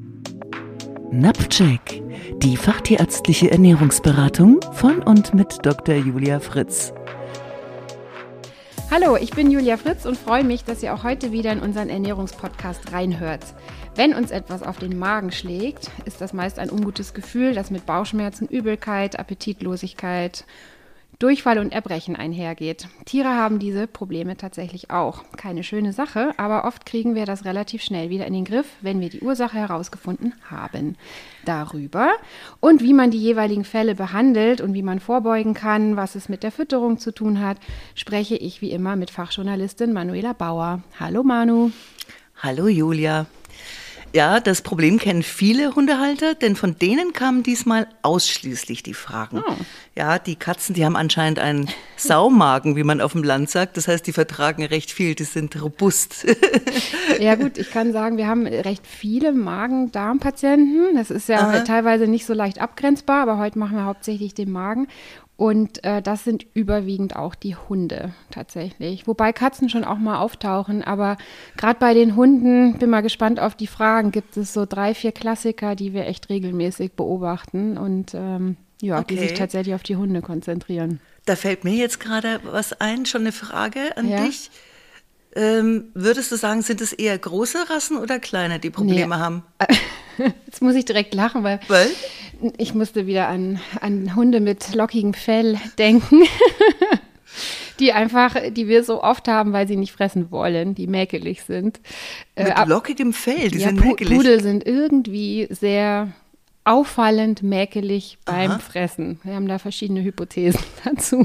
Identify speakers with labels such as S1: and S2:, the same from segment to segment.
S1: NAPCHEK, die fachtierärztliche Ernährungsberatung von und mit Dr. Julia Fritz.
S2: Hallo, ich bin Julia Fritz und freue mich, dass ihr auch heute wieder in unseren Ernährungspodcast reinhört. Wenn uns etwas auf den Magen schlägt, ist das meist ein ungutes Gefühl, das mit Bauchschmerzen, Übelkeit, Appetitlosigkeit, Durchfall und Erbrechen einhergeht. Tiere haben diese Probleme tatsächlich auch. Keine schöne Sache, aber oft kriegen wir das relativ schnell wieder in den Griff, wenn wir die Ursache herausgefunden haben. Darüber und wie man die jeweiligen Fälle behandelt und wie man vorbeugen kann, was es mit der Fütterung zu tun hat, spreche ich wie immer mit Fachjournalistin Manuela Bauer. Hallo Manu.
S1: Hallo Julia. Ja, das Problem kennen viele Hundehalter, denn von denen kamen diesmal ausschließlich die Fragen. Oh. Ja, die Katzen, die haben anscheinend einen Saumagen, wie man auf dem Land sagt. Das heißt, die vertragen recht viel, die sind robust.
S2: Ja gut, ich kann sagen, wir haben recht viele Magen-Darm-Patienten. Das ist ja teilweise nicht so leicht abgrenzbar, aber heute machen wir hauptsächlich den Magen. Und das sind überwiegend auch die Hunde tatsächlich. Wobei Katzen schon auch mal auftauchen. Aber gerade bei den Hunden, bin mal gespannt auf die Fragen, gibt es so 3, 4 Klassiker, die wir echt regelmäßig beobachten und die sich tatsächlich auf die Hunde konzentrieren.
S1: Da fällt mir jetzt gerade was ein, schon eine Frage an dich. Würdest du sagen, sind es eher große Rassen oder kleine, die Probleme haben?
S2: Jetzt muss ich direkt lachen, weil ich musste wieder an Hunde mit lockigem Fell denken, die wir so oft haben, weil sie nicht fressen wollen, die mäkelig sind.
S1: Mit lockigem Fell, die sind mäkelig?
S2: Pudel sind irgendwie sehr auffallend mäkelig beim Fressen. Wir haben da verschiedene Hypothesen dazu.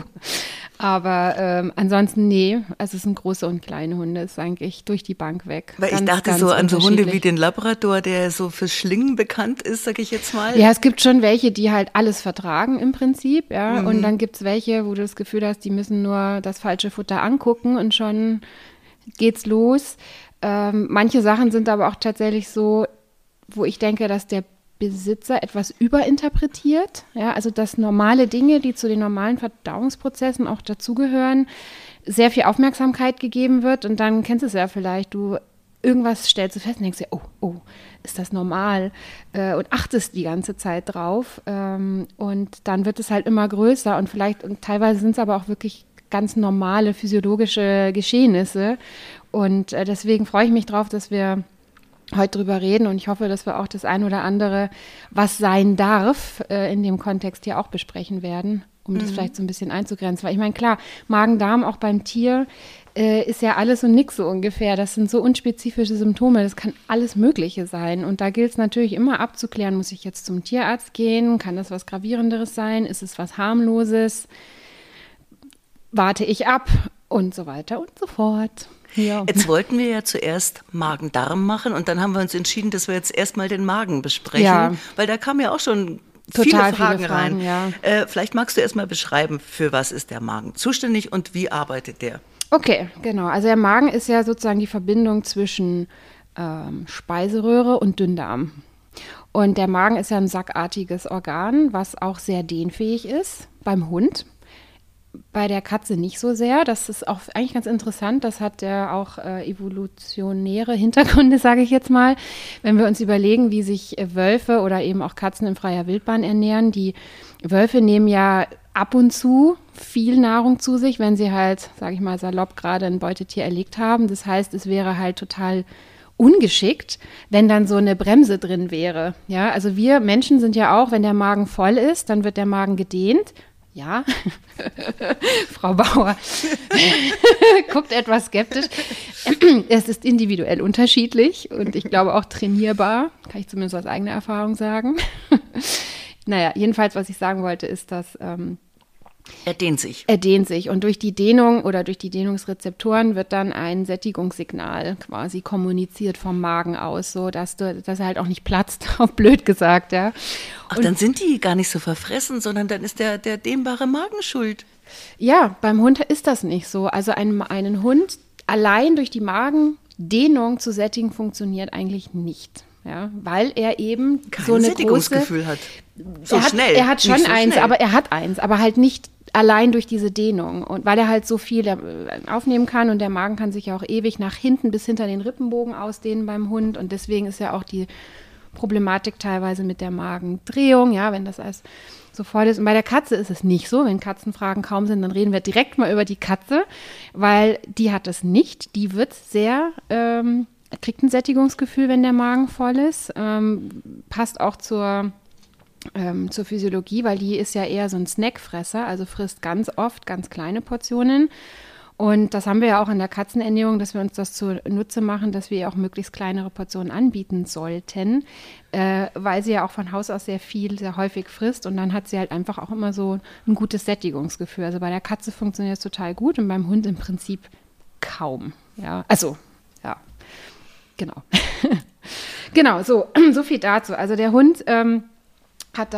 S2: Aber ansonsten also es sind große und kleine Hunde, ist eigentlich durch die Bank weg.
S1: Weil ich dachte so an so Hunde wie den Labrador, der so fürs Schlingen bekannt ist, sage ich jetzt mal.
S2: Ja, es gibt schon welche, die halt alles vertragen im Prinzip, ja. Und dann gibt es welche, wo du das Gefühl hast, die müssen nur das falsche Futter angucken und schon geht's los. Manche Sachen sind aber auch tatsächlich so, wo ich denke, dass der Besitzer etwas überinterpretiert, ja, also dass normale Dinge, die zu den normalen Verdauungsprozessen auch dazugehören, sehr viel Aufmerksamkeit gegeben wird und dann kennst du es ja vielleicht, du irgendwas stellst du fest und denkst dir, oh, ist das normal? Und achtest die ganze Zeit drauf und dann wird es halt immer größer und teilweise sind es aber auch wirklich ganz normale physiologische Geschehnisse und deswegen freue ich mich drauf, dass wir heute drüber reden und ich hoffe, dass wir auch das ein oder andere, was sein darf, in dem Kontext hier auch besprechen werden, um das vielleicht so ein bisschen einzugrenzen. Weil ich meine, klar, Magen-Darm auch beim Tier ist ja alles und nix so ungefähr. Das sind so unspezifische Symptome, das kann alles Mögliche sein. Und da gilt es natürlich immer abzuklären, muss ich jetzt zum Tierarzt gehen? Kann das was Gravierenderes sein? Ist es was Harmloses? Warte ich ab? Und so weiter und so fort. Ja.
S1: Jetzt wollten wir ja zuerst Magen-Darm machen und dann haben wir uns entschieden, dass wir jetzt erstmal den Magen besprechen, weil da kamen ja auch schon viele Fragen rein. Ja. Vielleicht magst du erstmal beschreiben, für was ist der Magen zuständig und wie arbeitet der?
S2: Okay, genau. Also der Magen ist ja sozusagen die Verbindung zwischen Speiseröhre und Dünndarm. Und der Magen ist ja ein sackartiges Organ, was auch sehr dehnfähig ist beim Hund. Bei der Katze nicht so sehr. Das ist auch eigentlich ganz interessant. Das hat ja auch evolutionäre Hintergründe, sage ich jetzt mal. Wenn wir uns überlegen, wie sich Wölfe oder eben auch Katzen in freier Wildbahn ernähren. Die Wölfe nehmen ja ab und zu viel Nahrung zu sich, wenn sie halt, sage ich mal salopp, gerade ein Beutetier erlegt haben. Das heißt, es wäre halt total ungeschickt, wenn dann so eine Bremse drin wäre. Ja, also wir Menschen sind ja auch, wenn der Magen voll ist, dann wird der Magen gedehnt. Ja, Frau Bauer guckt etwas skeptisch. Es ist individuell unterschiedlich und ich glaube auch trainierbar, kann ich zumindest aus eigener Erfahrung sagen. Naja, jedenfalls, was ich sagen wollte, ist, dass
S1: er dehnt sich.
S2: Er dehnt sich und durch die Dehnung oder durch die Dehnungsrezeptoren wird dann ein Sättigungssignal quasi kommuniziert vom Magen aus, so dass er halt auch nicht platzt, auf blöd gesagt, ja.
S1: Ach, dann sind die gar nicht so verfressen, sondern dann ist der dehnbare Magen schuld.
S2: Ja, beim Hund ist das nicht so. Also einen Hund allein durch die Magendehnung zu sättigen funktioniert eigentlich nicht. Ja, weil er eben so eine
S1: Sättigungsgefühl hat. So schnell.
S2: Er hat schon eins, aber halt nicht allein durch diese Dehnung. Und weil er halt so viel aufnehmen kann und der Magen kann sich ja auch ewig nach hinten bis hinter den Rippenbogen ausdehnen beim Hund. Und deswegen ist ja auch die Problematik teilweise mit der Magendrehung, ja, wenn das alles so voll ist. Und bei der Katze ist es nicht so. Wenn Katzenfragen kaum sind, dann reden wir direkt mal über die Katze, weil die hat es nicht. Die wird kriegt ein Sättigungsgefühl, wenn der Magen voll ist. Passt auch zur Physiologie, weil die ist ja eher so ein Snackfresser, also frisst ganz oft ganz kleine Portionen. Und das haben wir ja auch in der Katzenernährung, dass wir uns das zunutze machen, dass wir ihr auch möglichst kleinere Portionen anbieten sollten, weil sie ja auch von Haus aus sehr häufig frisst und dann hat sie halt einfach auch immer so ein gutes Sättigungsgefühl. Also bei der Katze funktioniert es total gut und beim Hund im Prinzip kaum. Ja, also, ja, genau. Genau, so viel dazu. Also der Hund hat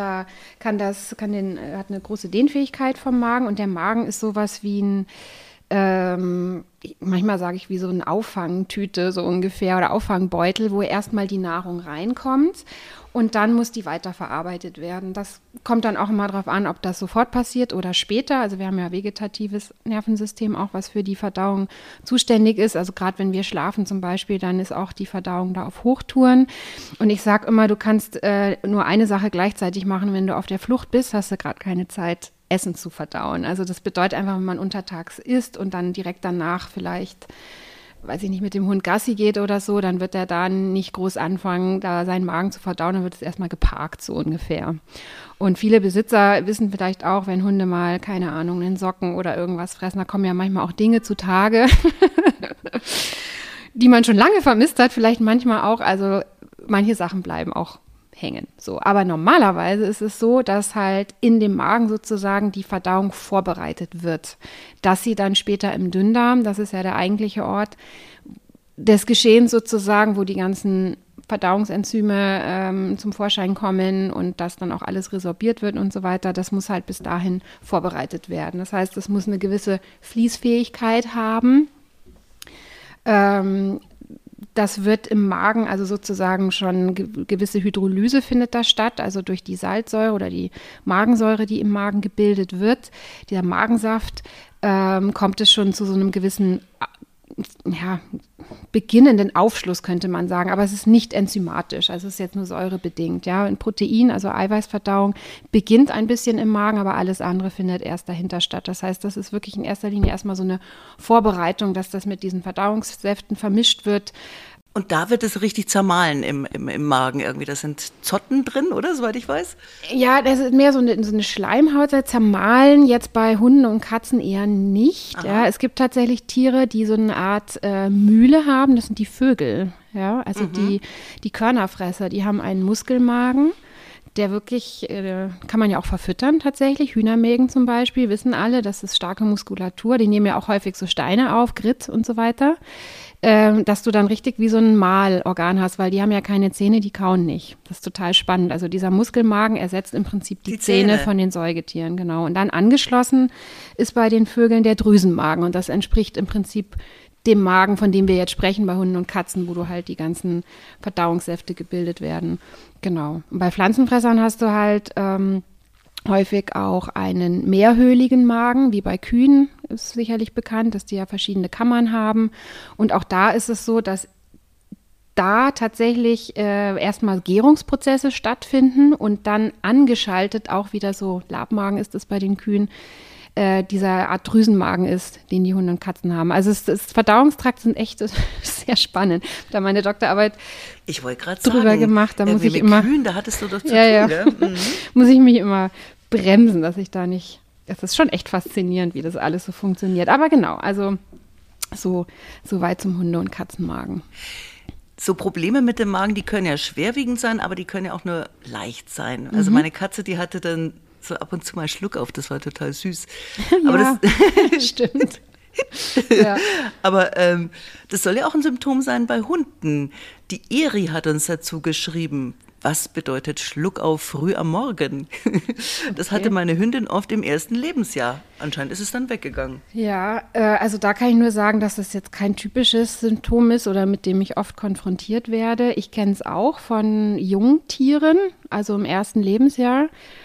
S2: eine große Dehnfähigkeit vom Magen und der Magen ist sowas wie ein manchmal sage ich wie so eine Auffangtüte so ungefähr oder Auffangbeutel, wo erstmal die Nahrung reinkommt und dann muss die weiterverarbeitet werden. Das kommt dann auch immer darauf an, ob das sofort passiert oder später. Also wir haben ja vegetatives Nervensystem auch, was für die Verdauung zuständig ist. Also gerade wenn wir schlafen zum Beispiel, dann ist auch die Verdauung da auf Hochtouren. Und ich sage immer, du kannst nur eine Sache gleichzeitig machen. Wenn du auf der Flucht bist, hast du gerade keine Zeit, Essen zu verdauen. Also das bedeutet einfach, wenn man untertags isst und dann direkt danach vielleicht, weiß ich nicht, mit dem Hund Gassi geht oder so, dann wird er da nicht groß anfangen, da seinen Magen zu verdauen, dann wird es erstmal geparkt, so ungefähr. Und viele Besitzer wissen vielleicht auch, wenn Hunde mal, keine Ahnung, einen Socken oder irgendwas fressen, da kommen ja manchmal auch Dinge zutage, die man schon lange vermisst hat, vielleicht manchmal auch, also manche Sachen bleiben auch hängen. So. Aber normalerweise ist es so, dass halt in dem Magen sozusagen die Verdauung vorbereitet wird, dass sie dann später im Dünndarm, das ist ja der eigentliche Ort des Geschehens sozusagen, wo die ganzen Verdauungsenzyme zum Vorschein kommen und dass dann auch alles resorbiert wird und so weiter, das muss halt bis dahin vorbereitet werden. Das heißt, es muss eine gewisse Fließfähigkeit haben. Das wird im Magen, also sozusagen schon gewisse Hydrolyse findet da statt, also durch die Salzsäure oder die Magensäure, die im Magen gebildet wird, dieser Magensaft, kommt es schon zu so einem gewissen, beginnenden Aufschluss, könnte man sagen, aber es ist nicht enzymatisch, also es ist jetzt nur säurebedingt, ja, und Protein, also Eiweißverdauung, beginnt ein bisschen im Magen, aber alles andere findet erst dahinter statt. Das heißt, das ist wirklich in erster Linie erstmal so eine Vorbereitung, dass das mit diesen Verdauungssäften vermischt wird.
S1: Und da wird es richtig zermahlen im Magen irgendwie. Da sind Zotten drin, oder? Soweit ich weiß.
S2: Ja, das ist mehr so eine Schleimhaut. Zermahlen jetzt bei Hunden und Katzen eher nicht. Ja, es gibt tatsächlich Tiere, die so eine Art Mühle haben. Das sind die Vögel. Ja, also die Körnerfresser, die haben einen Muskelmagen. Der wirklich, kann man ja auch verfüttern tatsächlich. Hühnermägen zum Beispiel, wissen alle, das ist starke Muskulatur. Die nehmen ja auch häufig so Steine auf, Grit und so weiter. Dass du dann richtig wie so ein Mahlorgan hast, weil die haben ja keine Zähne, die kauen nicht. Das ist total spannend. Also dieser Muskelmagen ersetzt im Prinzip die Zähne von den Säugetieren, genau. Und dann angeschlossen ist bei den Vögeln der Drüsenmagen und das entspricht im Prinzip dem Magen, von dem wir jetzt sprechen bei Hunden und Katzen, wo du halt die ganzen Verdauungssäfte gebildet werden. Genau. Und bei Pflanzenfressern hast du halt häufig auch einen mehrhöhligen Magen, wie bei Kühen ist sicherlich bekannt, dass die ja verschiedene Kammern haben. Und auch da ist es so, dass da tatsächlich erstmal Gärungsprozesse stattfinden und dann angeschaltet auch wieder so, Labmagen ist es bei den Kühen, dieser Art Drüsenmagen ist, den die Hunde und Katzen haben. Also das Verdauungstrakt sind echt sehr spannend. Da meine Doktorarbeit
S1: ich wollte gerade
S2: drüber
S1: sagen,
S2: gemacht, da muss ich
S1: mit
S2: immer
S1: Kühen, da hattest du doch zu tun,
S2: ja.
S1: Mhm.
S2: Muss ich mich immer bremsen, dass ich da nicht, das ist schon echt faszinierend, wie das alles so funktioniert. Aber genau, also so weit zum Hunde- und Katzenmagen.
S1: So Probleme mit dem Magen, die können ja schwerwiegend sein, aber die können ja auch nur leicht sein. Also meine Katze, die hatte dann so ab und zu mal Schluck auf, das war total süß. Aber
S2: ja, das stimmt. Ja.
S1: Aber das soll ja auch ein Symptom sein bei Hunden. Die Eri hat uns dazu geschrieben, was bedeutet Schluckauf früh am Morgen? Das hatte meine Hündin oft im ersten Lebensjahr. Anscheinend ist es dann weggegangen.
S2: Ja, also da kann ich nur sagen, dass das jetzt kein typisches Symptom ist oder mit dem ich oft konfrontiert werde. Ich kenne es auch von Jungtieren, also im ersten Lebensjahr,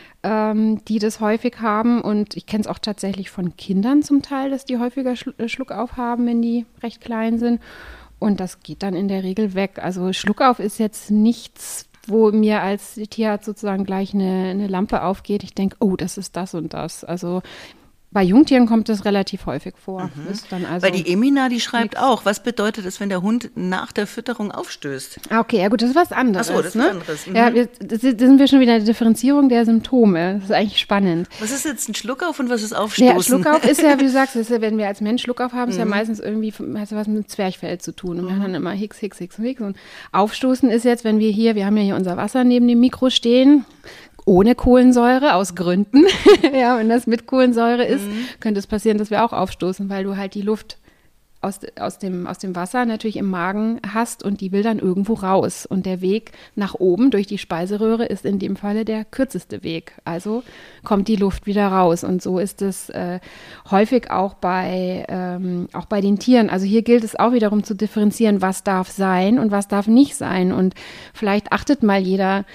S2: die das häufig haben. Und ich kenne es auch tatsächlich von Kindern zum Teil, dass die häufiger Schluckauf haben, wenn die recht klein sind. Und das geht dann in der Regel weg. Also Schluckauf ist jetzt nichts wo mir als Tierarzt sozusagen gleich eine Lampe aufgeht. Ich denke, oh, das ist das und das. Also bei Jungtieren kommt das relativ häufig vor. Ist dann also
S1: Weil die Emina, die schreibt auch, was bedeutet es, wenn der Hund nach der Fütterung aufstößt?
S2: Ah, okay, ja gut, das ist was anderes.
S1: Ach so, das ist was anderes.
S2: Ja, da sind wir schon wieder in der Differenzierung der Symptome. Das ist eigentlich spannend.
S1: Was ist jetzt ein Schluckauf und was ist Aufstoßen?
S2: Ja, Schluckauf ist ja, wie du sagst, ist ja, wenn wir als Mensch Schluckauf haben, ist ja meistens irgendwie, hat ja was mit Zwerchfell zu tun. Und wir haben dann immer Hicks. Und Aufstoßen ist jetzt, wenn wir haben ja hier unser Wasser neben dem Mikro stehen, ohne Kohlensäure, aus Gründen. Ja, wenn das mit Kohlensäure ist, könnte es passieren, dass wir auch aufstoßen, weil du halt die Luft aus dem Wasser natürlich im Magen hast und die will dann irgendwo raus. Und der Weg nach oben durch die Speiseröhre ist in dem Falle der kürzeste Weg. Also kommt die Luft wieder raus. Und so ist es häufig auch bei den Tieren. Also hier gilt es auch wiederum zu differenzieren, was darf sein und was darf nicht sein. Und vielleicht achtet mal jeder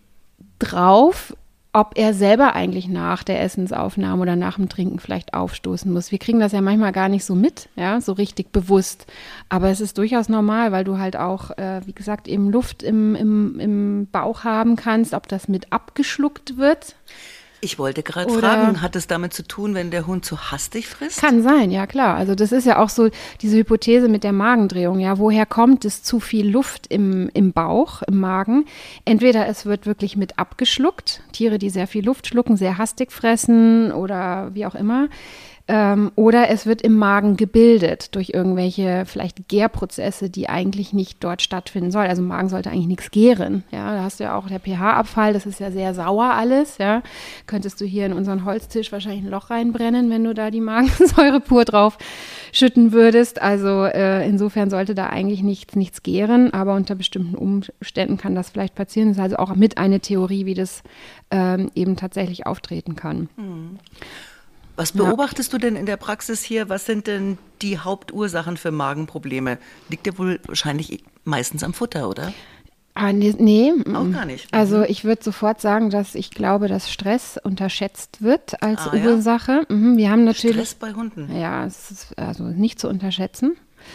S2: drauf, ob er selber eigentlich nach der Essensaufnahme oder nach dem Trinken vielleicht aufstoßen muss. Wir kriegen das ja manchmal gar nicht so mit, ja, so richtig bewusst. Aber es ist durchaus normal, weil du halt auch, wie gesagt, eben Luft im Bauch haben kannst, ob das mit abgeschluckt wird.
S1: Ich wollte gerade fragen, hat es damit zu tun, wenn der Hund zu hastig frisst?
S2: Kann sein, ja klar. Also das ist ja auch so diese Hypothese mit der Magendrehung. Ja, woher kommt es zu viel Luft im Bauch, im Magen? Entweder es wird wirklich mit abgeschluckt, Tiere, die sehr viel Luft schlucken, sehr hastig fressen oder wie auch immer. Oder es wird im Magen gebildet durch irgendwelche vielleicht Gärprozesse, die eigentlich nicht dort stattfinden sollen. Also im Magen sollte eigentlich nichts gären. Ja, da hast du ja auch der pH-Abfall, das ist ja sehr sauer alles. Ja, könntest du hier in unseren Holztisch wahrscheinlich ein Loch reinbrennen, wenn du da die Magensäure pur drauf schütten würdest. Also insofern sollte da eigentlich nichts gären, aber unter bestimmten Umständen kann das vielleicht passieren. Das ist also auch mit eine Theorie, wie das eben tatsächlich auftreten kann.
S1: Was beobachtest du denn in der Praxis hier? Was sind denn die Hauptursachen für Magenprobleme? Liegt ja wohl wahrscheinlich meistens am Futter, oder?
S2: Nee.
S1: Auch gar nicht.
S2: Also ich würde sofort sagen, dass ich glaube, dass Stress unterschätzt wird als Ursache.
S1: Ja?
S2: Wir haben natürlich
S1: Stress bei Hunden?
S2: Ja, es ist also nicht zu unterschätzen.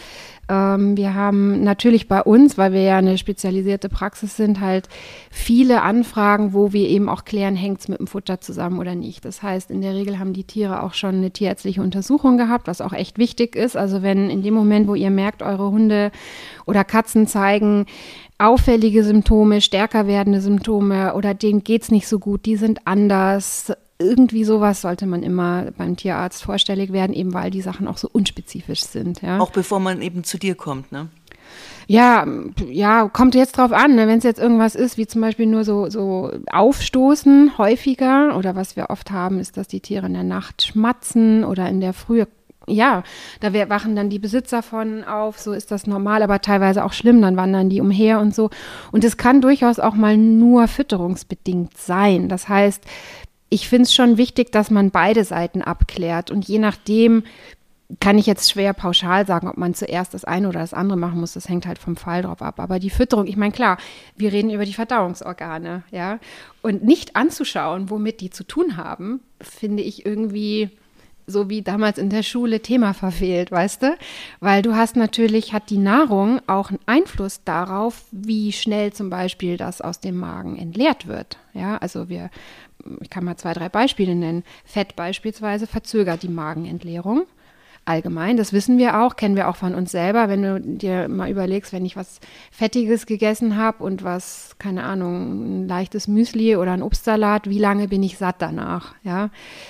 S2: Wir haben natürlich bei uns, weil wir ja eine spezialisierte Praxis sind, halt viele Anfragen, wo wir eben auch klären, hängt es mit dem Futter zusammen oder nicht. Das heißt, in der Regel haben die Tiere auch schon eine tierärztliche Untersuchung gehabt, was auch echt wichtig ist. Also wenn in dem Moment, wo ihr merkt, eure Hunde oder Katzen zeigen auffällige Symptome, stärker werdende Symptome oder denen geht's nicht so gut, die sind anders, irgendwie sowas sollte man immer beim Tierarzt vorstellig werden, eben weil die Sachen auch so unspezifisch sind. Ja.
S1: Auch bevor man eben zu dir kommt, ne?
S2: Ja, kommt jetzt drauf an, ne? Wenn es jetzt irgendwas ist, wie zum Beispiel nur so Aufstoßen häufiger oder was wir oft haben, ist, dass die Tiere in der Nacht schmatzen oder in der Früh. Ja, da wachen dann die Besitzer von auf, so ist das normal, aber teilweise auch schlimm, dann wandern die umher und so. Und es kann durchaus auch mal nur fütterungsbedingt sein. Das heißt, ich finde es schon wichtig, dass man beide Seiten abklärt und je nachdem kann ich jetzt schwer pauschal sagen, ob man zuerst das eine oder das andere machen muss. Das hängt halt vom Fall drauf ab. Aber die Fütterung, ich meine, klar, wir reden über die Verdauungsorgane, ja. Und nicht anzuschauen, womit die zu tun haben, finde ich irgendwie so wie damals in der Schule Thema verfehlt, weißt du? Weil du hast natürlich, hat die Nahrung auch einen Einfluss darauf, wie schnell zum Beispiel das aus dem Magen entleert wird. Ja, also ich kann mal 2, 3 Beispiele nennen. Fett beispielsweise verzögert die Magenentleerung. Allgemein, das wissen wir auch, kennen wir auch von uns selber, wenn du dir mal überlegst, wenn ich was Fettiges gegessen habe und was, keine Ahnung, ein leichtes Müsli oder ein Obstsalat, wie lange bin ich satt danach, ja?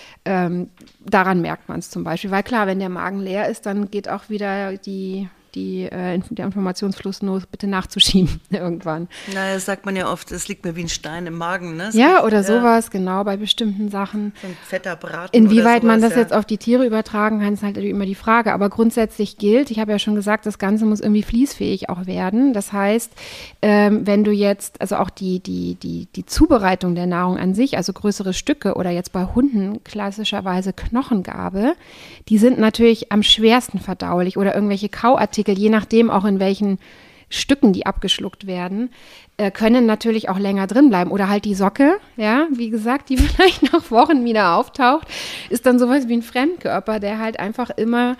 S2: Daran merkt man es zum Beispiel, weil klar, wenn der Magen leer ist, dann geht auch wieder der Informationsfluss los, bitte nachzuschieben irgendwann.
S1: Na, das sagt man ja oft, es liegt mir wie ein Stein im Magen, ne?
S2: Oder sowas, genau, bei bestimmten Sachen.
S1: So ein fetter Braten.
S2: Inwieweit man das jetzt auf die Tiere übertragen kann, ist halt immer die Frage. Aber grundsätzlich gilt, ich habe ja schon gesagt, das Ganze muss irgendwie fließfähig auch werden. Das heißt, wenn du jetzt, also auch die Zubereitung der Nahrung an sich, also größere Stücke oder jetzt bei Hunden klassischerweise Knochengabe, die sind natürlich am schwersten verdaulich oder irgendwelche Kauartikel, je nachdem auch in welchen Stücken die abgeschluckt werden, können natürlich auch länger drin bleiben. Oder halt die Socke, ja, wie gesagt, die vielleicht nach Wochen wieder auftaucht, ist dann sowas wie ein Fremdkörper, der halt einfach immer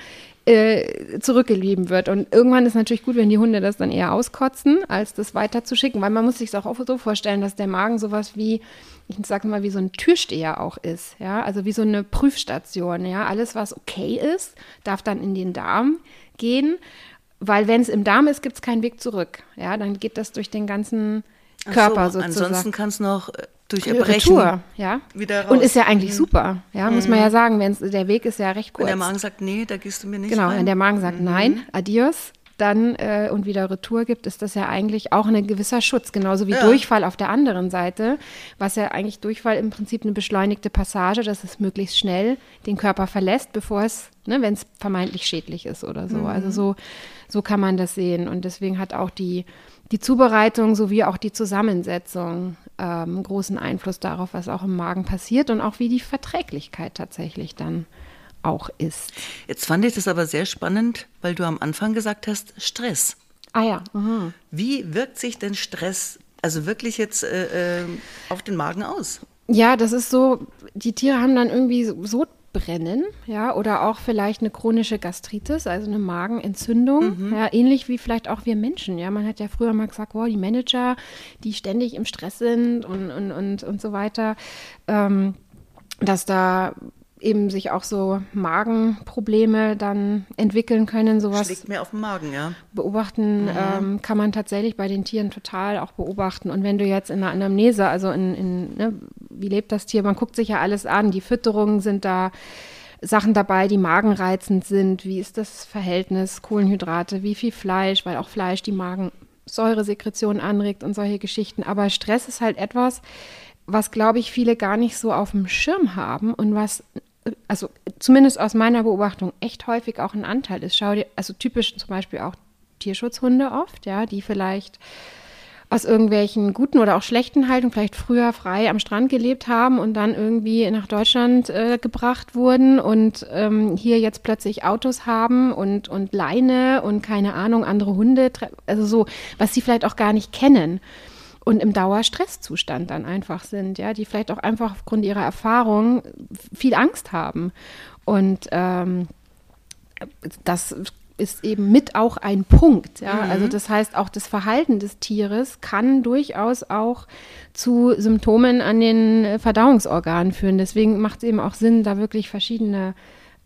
S2: zurückgeliehen wird. Und irgendwann ist natürlich gut, wenn die Hunde das dann eher auskotzen, als das weiterzuschicken, weil man muss sich es auch so vorstellen, dass der Magen sowas wie, ich sage mal, wie so ein Türsteher auch ist, ja, also wie so eine Prüfstation, ja, alles, was okay ist, darf dann in den Darm gehen, weil wenn es im Darm ist, gibt es keinen Weg zurück, ja, dann geht das durch den ganzen Körper sozusagen.
S1: Ansonsten kann es noch durch Erbrechen
S2: Retour, ja.
S1: Wieder raus.
S2: Und ist ja eigentlich super, ja, muss man ja sagen, der Weg ist ja recht kurz.
S1: Wenn der Magen sagt, nee, da gehst du mir nicht
S2: Genau,
S1: rein.
S2: wenn der Magen sagt, nein, adios, dann und wieder Retour gibt, ist das ja eigentlich auch ein gewisser Schutz, genauso wie Durchfall auf der anderen Seite, was ja eigentlich Durchfall im Prinzip eine beschleunigte Passage, dass es möglichst schnell den Körper verlässt, bevor es, ne, wenn es vermeintlich schädlich ist oder so. Also so kann man das sehen und deswegen hat auch die Zubereitung sowie auch die Zusammensetzung großen Einfluss darauf, was auch im Magen passiert und auch wie die Verträglichkeit tatsächlich dann auch ist.
S1: Jetzt fand ich das aber sehr spannend, weil du am Anfang gesagt hast, Stress.
S2: Ah ja.
S1: Wie wirkt sich denn Stress, also wirklich jetzt auf den Magen aus?
S2: Ja, das ist so, die Tiere haben dann irgendwie Sodbrennen, ja, oder auch vielleicht eine chronische Gastritis, also eine Magenentzündung, ja, ähnlich wie vielleicht auch wir Menschen, ja. Man hat ja früher mal gesagt, wow, die Manager, die ständig im Stress sind und so weiter, dass da eben sich auch so Magenprobleme dann entwickeln können, sowas.
S1: Schlägt mir auf den Magen, ja.
S2: Beobachten kann man tatsächlich bei den Tieren total auch beobachten. Und wenn du jetzt in einer Anamnese, also ne, wie lebt das Tier, man guckt sich ja alles an, die Fütterungen sind da, Sachen dabei, die magenreizend sind, wie ist das Verhältnis, Kohlenhydrate, wie viel Fleisch, weil auch Fleisch die Magensäuresekretion anregt und solche Geschichten. Aber Stress ist halt etwas, was, glaube ich, viele gar nicht so auf dem Schirm haben und was, also zumindest aus meiner Beobachtung, echt häufig auch ein Anteil ist. Schau dir, also typisch zum Beispiel auch Tierschutzhunde oft, ja, die vielleicht aus irgendwelchen guten oder auch schlechten Haltungen vielleicht früher frei am Strand gelebt haben und dann irgendwie nach Deutschland gebracht wurden und hier jetzt plötzlich Autos haben und Leine und keine Ahnung, andere Hunde, also so, was sie vielleicht auch gar nicht kennen. Und im Dauerstresszustand dann einfach sind, ja, die vielleicht auch einfach aufgrund ihrer Erfahrung viel Angst haben. Und das ist eben mit auch ein Punkt, ja. Also das heißt, auch das Verhalten des Tieres kann durchaus auch zu Symptomen an den Verdauungsorganen führen. Deswegen macht es eben auch Sinn, da wirklich verschiedene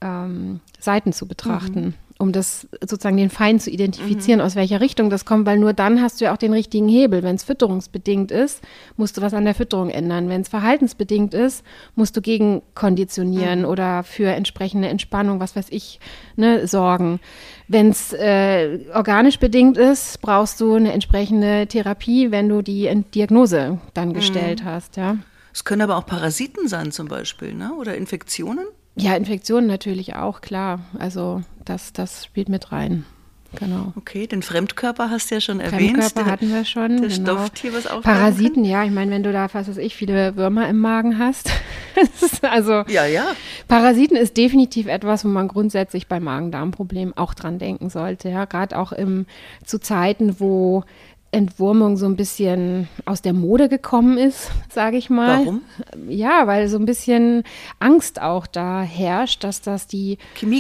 S2: Seiten zu betrachten, um das sozusagen den Feind zu identifizieren, aus welcher Richtung das kommt, weil nur dann hast du ja auch den richtigen Hebel. Wenn es fütterungsbedingt ist, musst du was an der Fütterung ändern. Wenn es verhaltensbedingt ist, musst du gegenkonditionieren oder für entsprechende Entspannung, was weiß ich, ne, sorgen. Wenn es organisch bedingt ist, brauchst du eine entsprechende Therapie, wenn du die Diagnose dann gestellt hast, ja.
S1: Es können aber auch Parasiten sein zum Beispiel, ne? Oder Infektionen?
S2: Ja, Infektionen natürlich auch, klar. Also das spielt mit rein. Genau.
S1: Okay, den Fremdkörper hast du ja schon erwähnt.
S2: Fremdkörper hatten wir schon.
S1: Der
S2: genau.
S1: Stofftier, was aufbauen
S2: Parasiten,
S1: kann.
S2: ja. Ich meine, wenn du da, was weiß ich, viele Würmer im Magen hast. Also
S1: Ja.
S2: Parasiten ist definitiv etwas, wo man grundsätzlich bei Magen-Darm-Problemen auch dran denken sollte. Ja, gerade auch zu Zeiten, wo Entwurmung so ein bisschen aus der Mode gekommen ist, sage ich mal.
S1: Warum?
S2: Ja, weil so ein bisschen Angst auch da herrscht, dass das die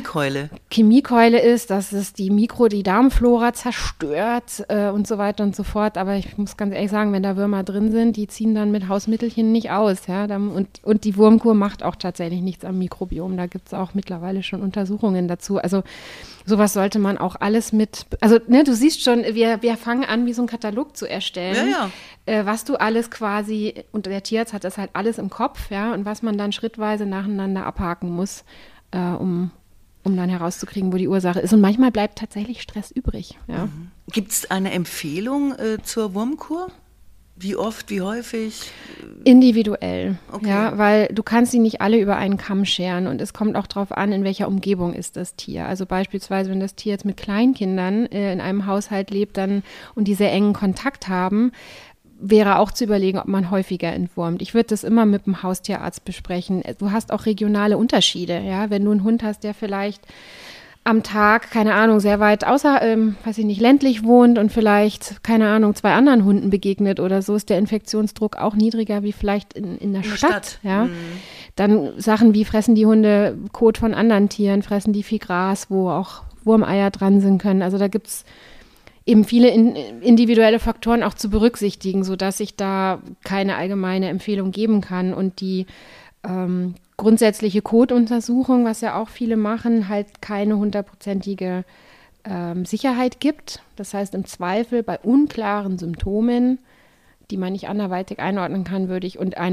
S2: Chemiekeule ist, dass es die Darmflora zerstört und so weiter und so fort. Aber ich muss ganz ehrlich sagen, wenn da Würmer drin sind, die ziehen dann mit Hausmittelchen nicht aus. Ja? Und die Wurmkur macht auch tatsächlich nichts am Mikrobiom. Da gibt es auch mittlerweile schon Untersuchungen dazu. Also sowas sollte man auch alles du siehst schon, wir fangen an, wie so ein Katalog zu erstellen, was du alles quasi, und der Tierarzt hat das halt alles im Kopf, ja, und was man dann schrittweise nacheinander abhaken muss, um dann herauszukriegen, wo die Ursache ist. Und manchmal bleibt tatsächlich Stress übrig. Ja.
S1: Gibt es eine Empfehlung zur Wurmkur? Wie oft, wie häufig?
S2: Individuell,
S1: Okay.
S2: ja, weil du kannst sie nicht alle über einen Kamm scheren und es kommt auch darauf an, in welcher Umgebung ist das Tier. Also beispielsweise, wenn das Tier jetzt mit Kleinkindern in einem Haushalt lebt und die sehr engen Kontakt haben, wäre auch zu überlegen, ob man häufiger entwurmt. Ich würde das immer mit dem Haustierarzt besprechen. Du hast auch regionale Unterschiede, ja, wenn du einen Hund hast, der vielleicht am Tag, keine Ahnung, sehr weit ländlich wohnt und vielleicht, keine Ahnung, 2 anderen Hunden begegnet oder so, ist der Infektionsdruck auch niedriger wie vielleicht in der Stadt. Ja? Dann Sachen wie, fressen die Hunde Kot von anderen Tieren, fressen die viel Gras, wo auch Wurmeier dran sind können. Also da gibt es eben viele individuelle Faktoren auch zu berücksichtigen, sodass ich da keine allgemeine Empfehlung geben kann. Und die grundsätzliche Kotuntersuchung, was ja auch viele machen, halt keine 100%ige Sicherheit gibt. Das heißt, im Zweifel bei unklaren Symptomen, die man nicht anderweitig einordnen kann, wir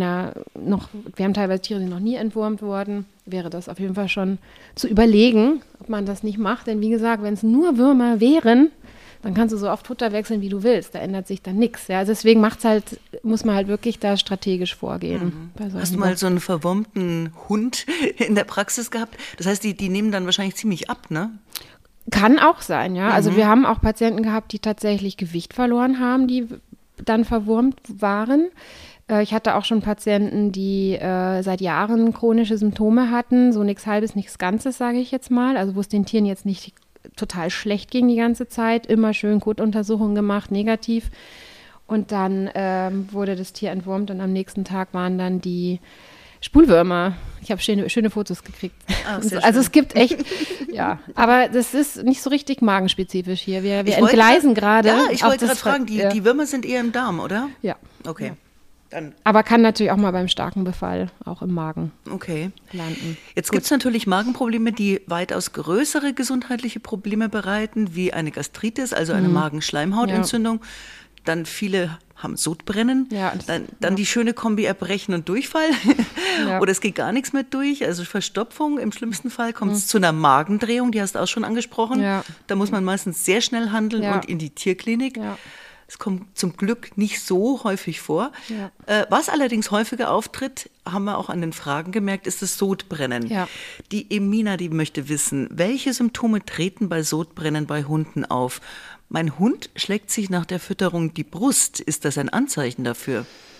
S2: haben teilweise Tiere, die noch nie entwurmt wurden, wäre das auf jeden Fall schon zu überlegen, ob man das nicht macht. Denn wie gesagt, wenn es nur Würmer wären, dann kannst du so oft Futter wechseln, wie du willst. Da ändert sich dann nichts. Ja? Also deswegen muss man halt wirklich da strategisch vorgehen.
S1: Hast du mal so einen verwurmten Hund in der Praxis gehabt? Das heißt, die nehmen dann wahrscheinlich ziemlich ab, ne?
S2: Kann auch sein, ja. Also wir haben auch Patienten gehabt, die tatsächlich Gewicht verloren haben, die dann verwurmt waren. Ich hatte auch schon Patienten, die seit Jahren chronische Symptome hatten, so nichts Halbes, nichts Ganzes, sage ich jetzt mal. Also wo es den Tieren jetzt nicht total schlecht ging die ganze Zeit, immer schön Kotuntersuchungen gemacht, negativ. Und dann wurde das Tier entwurmt und am nächsten Tag waren dann die Spulwürmer. Ich habe schöne Fotos gekriegt. Also es gibt echt, ja, aber das ist nicht so richtig magenspezifisch hier. Wir entgleisen gerade.
S1: Ja, ich wollte gerade fragen, die Würmer sind eher im Darm, oder?
S2: Ja.
S1: Okay.
S2: Ja. Dann. Aber kann natürlich auch mal beim starken Befall auch im Magen landen.
S1: Jetzt gibt es natürlich Magenprobleme, die weitaus größere gesundheitliche Probleme bereiten, wie eine Gastritis, also eine Magenschleimhautentzündung. Ja. Dann viele haben Sodbrennen, dann die schöne Kombi Erbrechen und Durchfall oder es geht gar nichts mehr durch, also Verstopfung. Im schlimmsten Fall kommt es zu einer Magendrehung, die hast du auch schon angesprochen. Ja. Da muss man meistens sehr schnell handeln und in die Tierklinik. Ja. Es kommt zum Glück nicht so häufig vor. Ja. Was allerdings häufiger auftritt, haben wir auch an den Fragen gemerkt, ist das Sodbrennen. Ja. Die Emina, die möchte wissen, welche Symptome treten bei Sodbrennen bei Hunden auf? Mein Hund schlägt sich nach der Fütterung die Brust. Ist das ein Anzeichen dafür?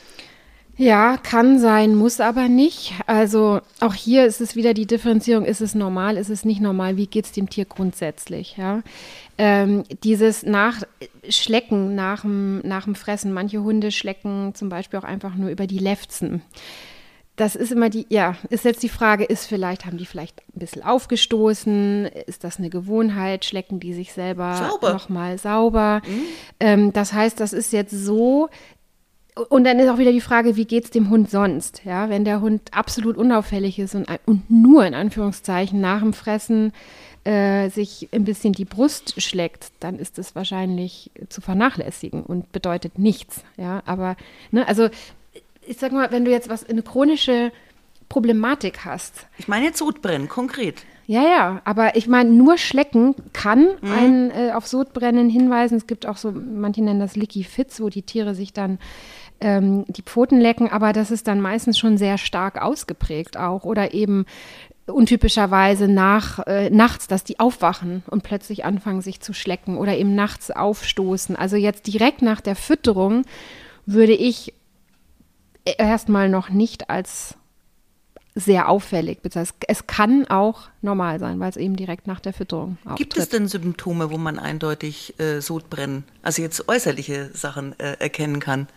S2: Ja, kann sein, muss aber nicht. Also auch hier ist es wieder die Differenzierung, ist es normal, ist es nicht normal, wie geht es dem Tier grundsätzlich? Ja? Dieses Schlecken nach dem Fressen, manche Hunde schlecken zum Beispiel auch einfach nur über die Lefzen. Das ist immer ist jetzt die Frage, haben die vielleicht ein bisschen aufgestoßen? Ist das eine Gewohnheit? Schlecken die sich selber nochmal sauber? Das heißt, das ist jetzt so. Und dann ist auch wieder die Frage, wie geht es dem Hund sonst? Ja, wenn der Hund absolut unauffällig ist und nur in Anführungszeichen nach dem Fressen sich ein bisschen die Brust schlägt, dann ist das wahrscheinlich zu vernachlässigen und bedeutet nichts. Ja, aber also ich sag mal, wenn du jetzt eine chronische Problematik hast.
S1: Ich meine jetzt Sodbrennen, konkret.
S2: Ja, aber ich meine, nur Schlecken kann einen auf Sodbrennen hinweisen. Es gibt auch so, manche nennen das Licky Fits, wo die Tiere sich dann die Pfoten lecken, aber das ist dann meistens schon sehr stark ausgeprägt auch. Oder eben untypischerweise nachts, dass die aufwachen und plötzlich anfangen, sich zu schlecken oder eben nachts aufstoßen. Also jetzt direkt nach der Fütterung würde ich erstmal noch nicht als sehr auffällig bezeichnet. Es kann auch normal sein, weil es eben direkt nach der Fütterung auftritt.
S1: Gibt es denn Symptome, wo man eindeutig Sodbrennen, also jetzt äußerliche Sachen erkennen kann?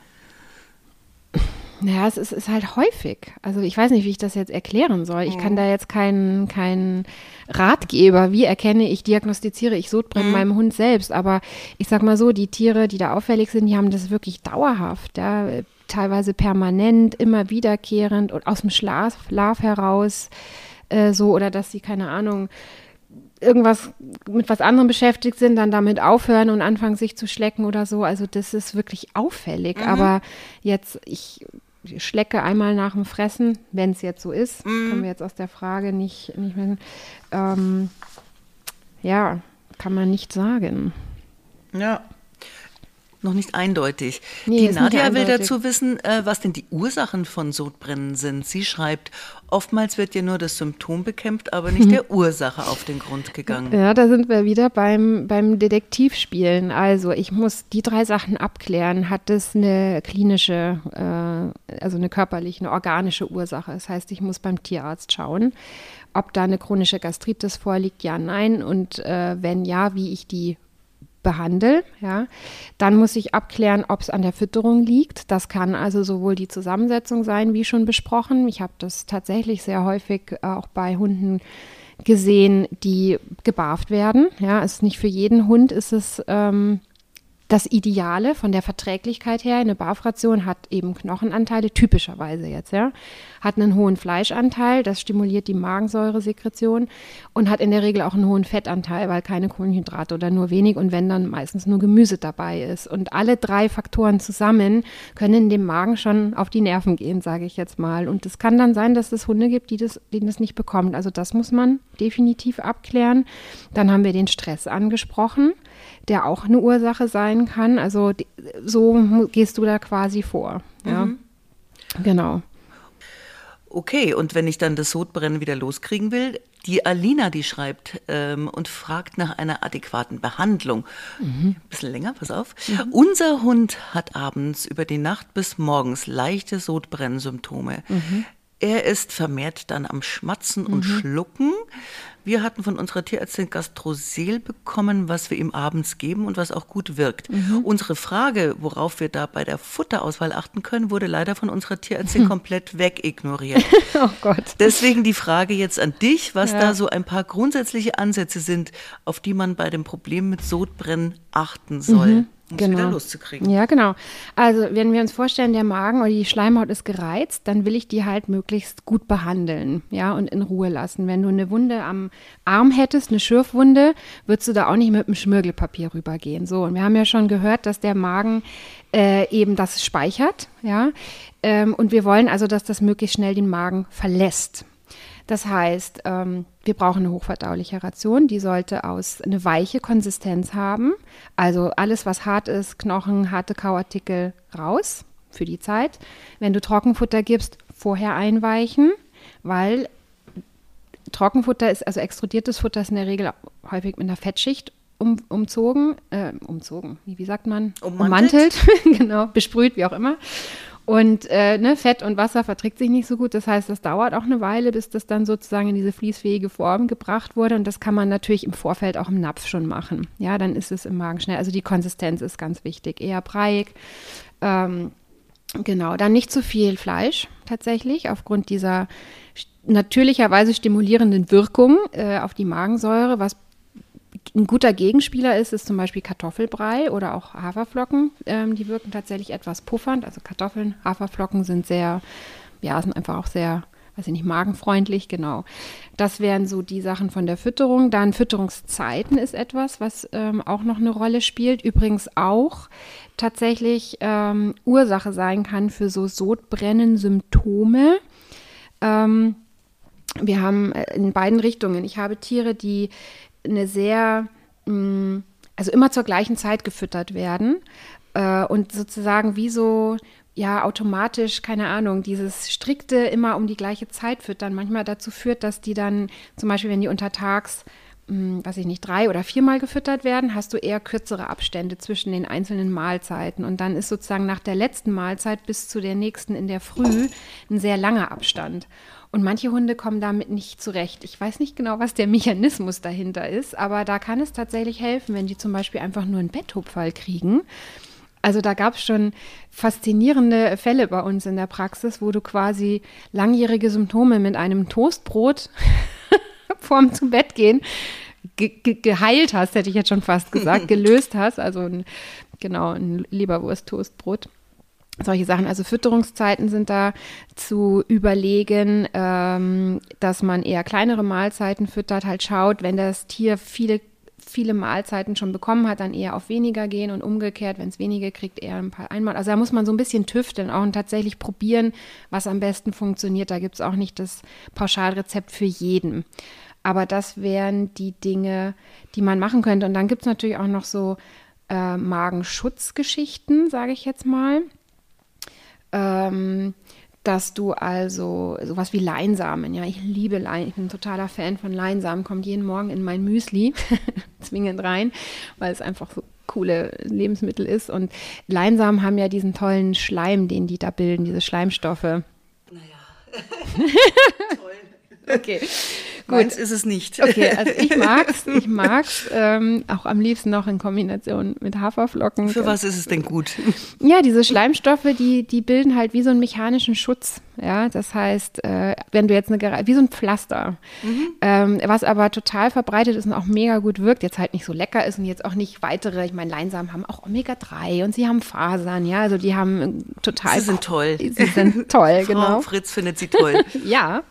S2: Ja, es ist halt häufig. Also ich weiß nicht, wie ich das jetzt erklären soll. Ich kann da jetzt keinen Ratgeber, wie diagnostiziere ich Sodbrennen meinem Hund selbst. Aber ich sag mal so, die Tiere, die da auffällig sind, die haben das wirklich dauerhaft, ja, teilweise permanent, immer wiederkehrend und aus dem Schlaf heraus oder dass sie, keine Ahnung, irgendwas mit was anderem beschäftigt sind, dann damit aufhören und anfangen sich zu schlecken oder so. Also das ist wirklich auffällig. Aber jetzt, ich schlecke einmal nach dem Fressen, wenn es jetzt so ist, können wir jetzt aus der Frage nicht mehr, kann man nicht sagen.
S1: Ja. Noch nicht eindeutig.
S2: Nee,
S1: die Nadja will dazu wissen, was denn die Ursachen von Sodbrennen sind. Sie schreibt, oftmals wird ja nur das Symptom bekämpft, aber nicht der Ursache auf den Grund gegangen.
S2: Ja, da sind wir wieder beim Detektivspielen. Also ich muss die 3 Sachen abklären. Hat es eine klinische, also eine körperliche, eine organische Ursache? Das heißt, ich muss beim Tierarzt schauen, ob da eine chronische Gastritis vorliegt, ja, nein. Und wenn ja, wie ich die behandle, ja, dann muss ich abklären, ob es an der Fütterung liegt. Das kann also sowohl die Zusammensetzung sein, wie schon besprochen. Ich habe das tatsächlich sehr häufig auch bei Hunden, gesehen, die gebarft werden. Ja, es ist nicht für jeden Hund ist es das Ideale von der Verträglichkeit her. Eine Barfration hat eben Knochenanteile, typischerweise jetzt, ja, hat einen hohen Fleischanteil, das stimuliert die Magensäuresekretion und hat in der Regel auch einen hohen Fettanteil, weil keine Kohlenhydrate oder nur wenig und wenn dann meistens nur Gemüse dabei ist. Und alle 3 Faktoren zusammen können dem Magen schon auf die Nerven gehen, sage ich jetzt mal. Und es kann dann sein, dass es Hunde gibt, denen das nicht bekommt. Also das muss man definitiv abklären. Dann haben wir den Stress angesprochen, der auch eine Ursache sein kann. Also so gehst du da quasi vor. Ja, genau.
S1: Okay, und wenn ich dann das Sodbrennen wieder loskriegen will, die Alina, die schreibt und fragt nach einer adäquaten Behandlung. Ein bisschen länger, pass auf. Unser Hund hat abends über die Nacht bis morgens leichte Sodbrennsymptome. Er ist vermehrt dann am Schmatzen und Schlucken. Wir hatten von unserer Tierärztin Gastrosel bekommen, was wir ihm abends geben und was auch gut wirkt. Unsere Frage, worauf wir da bei der Futterauswahl achten können, wurde leider von unserer Tierärztin komplett wegignoriert.
S2: Oh Gott.
S1: Deswegen die Frage jetzt an dich, was da so ein paar grundsätzliche Ansätze sind, auf die man bei dem Problem mit Sodbrennen achten soll. Um es wieder loszukriegen.
S2: Ja, genau. Also wenn wir uns vorstellen, der Magen oder die Schleimhaut ist gereizt, dann will ich die halt möglichst gut behandeln, ja, und in Ruhe lassen. Wenn du eine Wunde am Arm hättest, eine Schürfwunde, würdest du da auch nicht mit dem Schmirgelpapier rübergehen. So, und wir haben ja schon gehört, dass der Magen eben das speichert, ja, und wir wollen also, dass das möglichst schnell den Magen verlässt. Das heißt, wir brauchen eine hochverdauliche Ration, die sollte eine weiche Konsistenz haben. Also alles, was hart ist, Knochen, harte Kauartikel raus für die Zeit. Wenn du Trockenfutter gibst, vorher einweichen, weil Trockenfutter ist, also extrudiertes Futter ist in der Regel häufig mit einer Fettschicht umzogen, wie sagt man? Ummantelt, genau, besprüht, wie auch immer. Und Fett und Wasser verträgt sich nicht so gut. Das heißt, das dauert auch eine Weile, bis das dann sozusagen in diese fließfähige Form gebracht wurde. Und das kann man natürlich im Vorfeld auch im Napf schon machen. Ja, dann ist es im Magen schnell. Also die Konsistenz ist ganz wichtig. Eher breiig. Genau, dann nicht zu viel Fleisch tatsächlich, aufgrund dieser natürlicherweise stimulierenden Wirkung auf die Magensäure. Was ein guter Gegenspieler ist zum Beispiel Kartoffelbrei oder auch Haferflocken. Die wirken tatsächlich etwas puffernd. Also Kartoffeln, Haferflocken sind einfach auch sehr, magenfreundlich, genau. Das wären so die Sachen von der Fütterung. Dann Fütterungszeiten ist etwas, was auch noch eine Rolle spielt. Übrigens auch tatsächlich Ursache sein kann für so Sodbrennen-Symptome. Wir haben in beiden Richtungen. Ich habe Tiere, die also immer zur gleichen Zeit gefüttert werden und sozusagen wie so, ja, automatisch, keine Ahnung, dieses strikte immer um die gleiche Zeit füttern manchmal dazu führt, dass die dann zum Beispiel, wenn die untertags 3 oder 4 Mal gefüttert werden, hast du eher kürzere Abstände zwischen den einzelnen Mahlzeiten und dann ist sozusagen nach der letzten Mahlzeit bis zu der nächsten in der Früh ein sehr langer Abstand. Und manche Hunde kommen damit nicht zurecht. Ich weiß nicht genau, was der Mechanismus dahinter ist, aber da kann es tatsächlich helfen, wenn die zum Beispiel einfach nur einen Betthupferl kriegen. Also da gab es schon faszinierende Fälle bei uns in der Praxis, wo du quasi langjährige Symptome mit einem Toastbrot vorm zu Bett gehen geheilt hast, hätte ich jetzt schon fast gesagt, gelöst hast. Also ein Leberwurst-Toastbrot. Solche Sachen, also Fütterungszeiten sind da zu überlegen, dass man eher kleinere Mahlzeiten füttert, halt schaut, wenn das Tier viele Mahlzeiten schon bekommen hat, dann eher auf weniger gehen und umgekehrt, wenn es weniger kriegt, eher ein paar einmal. Also da muss man so ein bisschen tüfteln auch und tatsächlich probieren, was am besten funktioniert. Da gibt es auch nicht das Pauschalrezept für jeden. Aber das wären die Dinge, die man machen könnte. Und dann gibt es natürlich auch noch so Magenschutzgeschichten, sage ich jetzt mal. Dass du also sowas wie Leinsamen, ja, ich liebe ich bin ein totaler Fan von Leinsamen, kommt jeden Morgen in mein Müsli zwingend rein, weil es einfach so coole Lebensmittel ist und Leinsamen haben ja diesen tollen Schleim, den die da bilden, diese Schleimstoffe.
S1: Naja, toll.
S2: Okay,
S1: Meins ist es nicht.
S2: Okay, also ich mag's auch am liebsten noch in Kombination mit Haferflocken.
S1: Für was ist es denn gut?
S2: Ja, diese Schleimstoffe, die bilden halt wie so einen mechanischen Schutz. Ja, das heißt, wenn du jetzt wie so ein Pflaster, was aber total verbreitet ist und auch mega gut wirkt, jetzt halt nicht so lecker ist und jetzt auch nicht weitere, ich meine, Leinsamen haben auch Omega-3 und sie haben Fasern, ja, also die haben total.
S1: Sie sind toll.
S2: Sie sind toll, genau.
S1: Frau Fritz findet sie toll.
S2: Ja.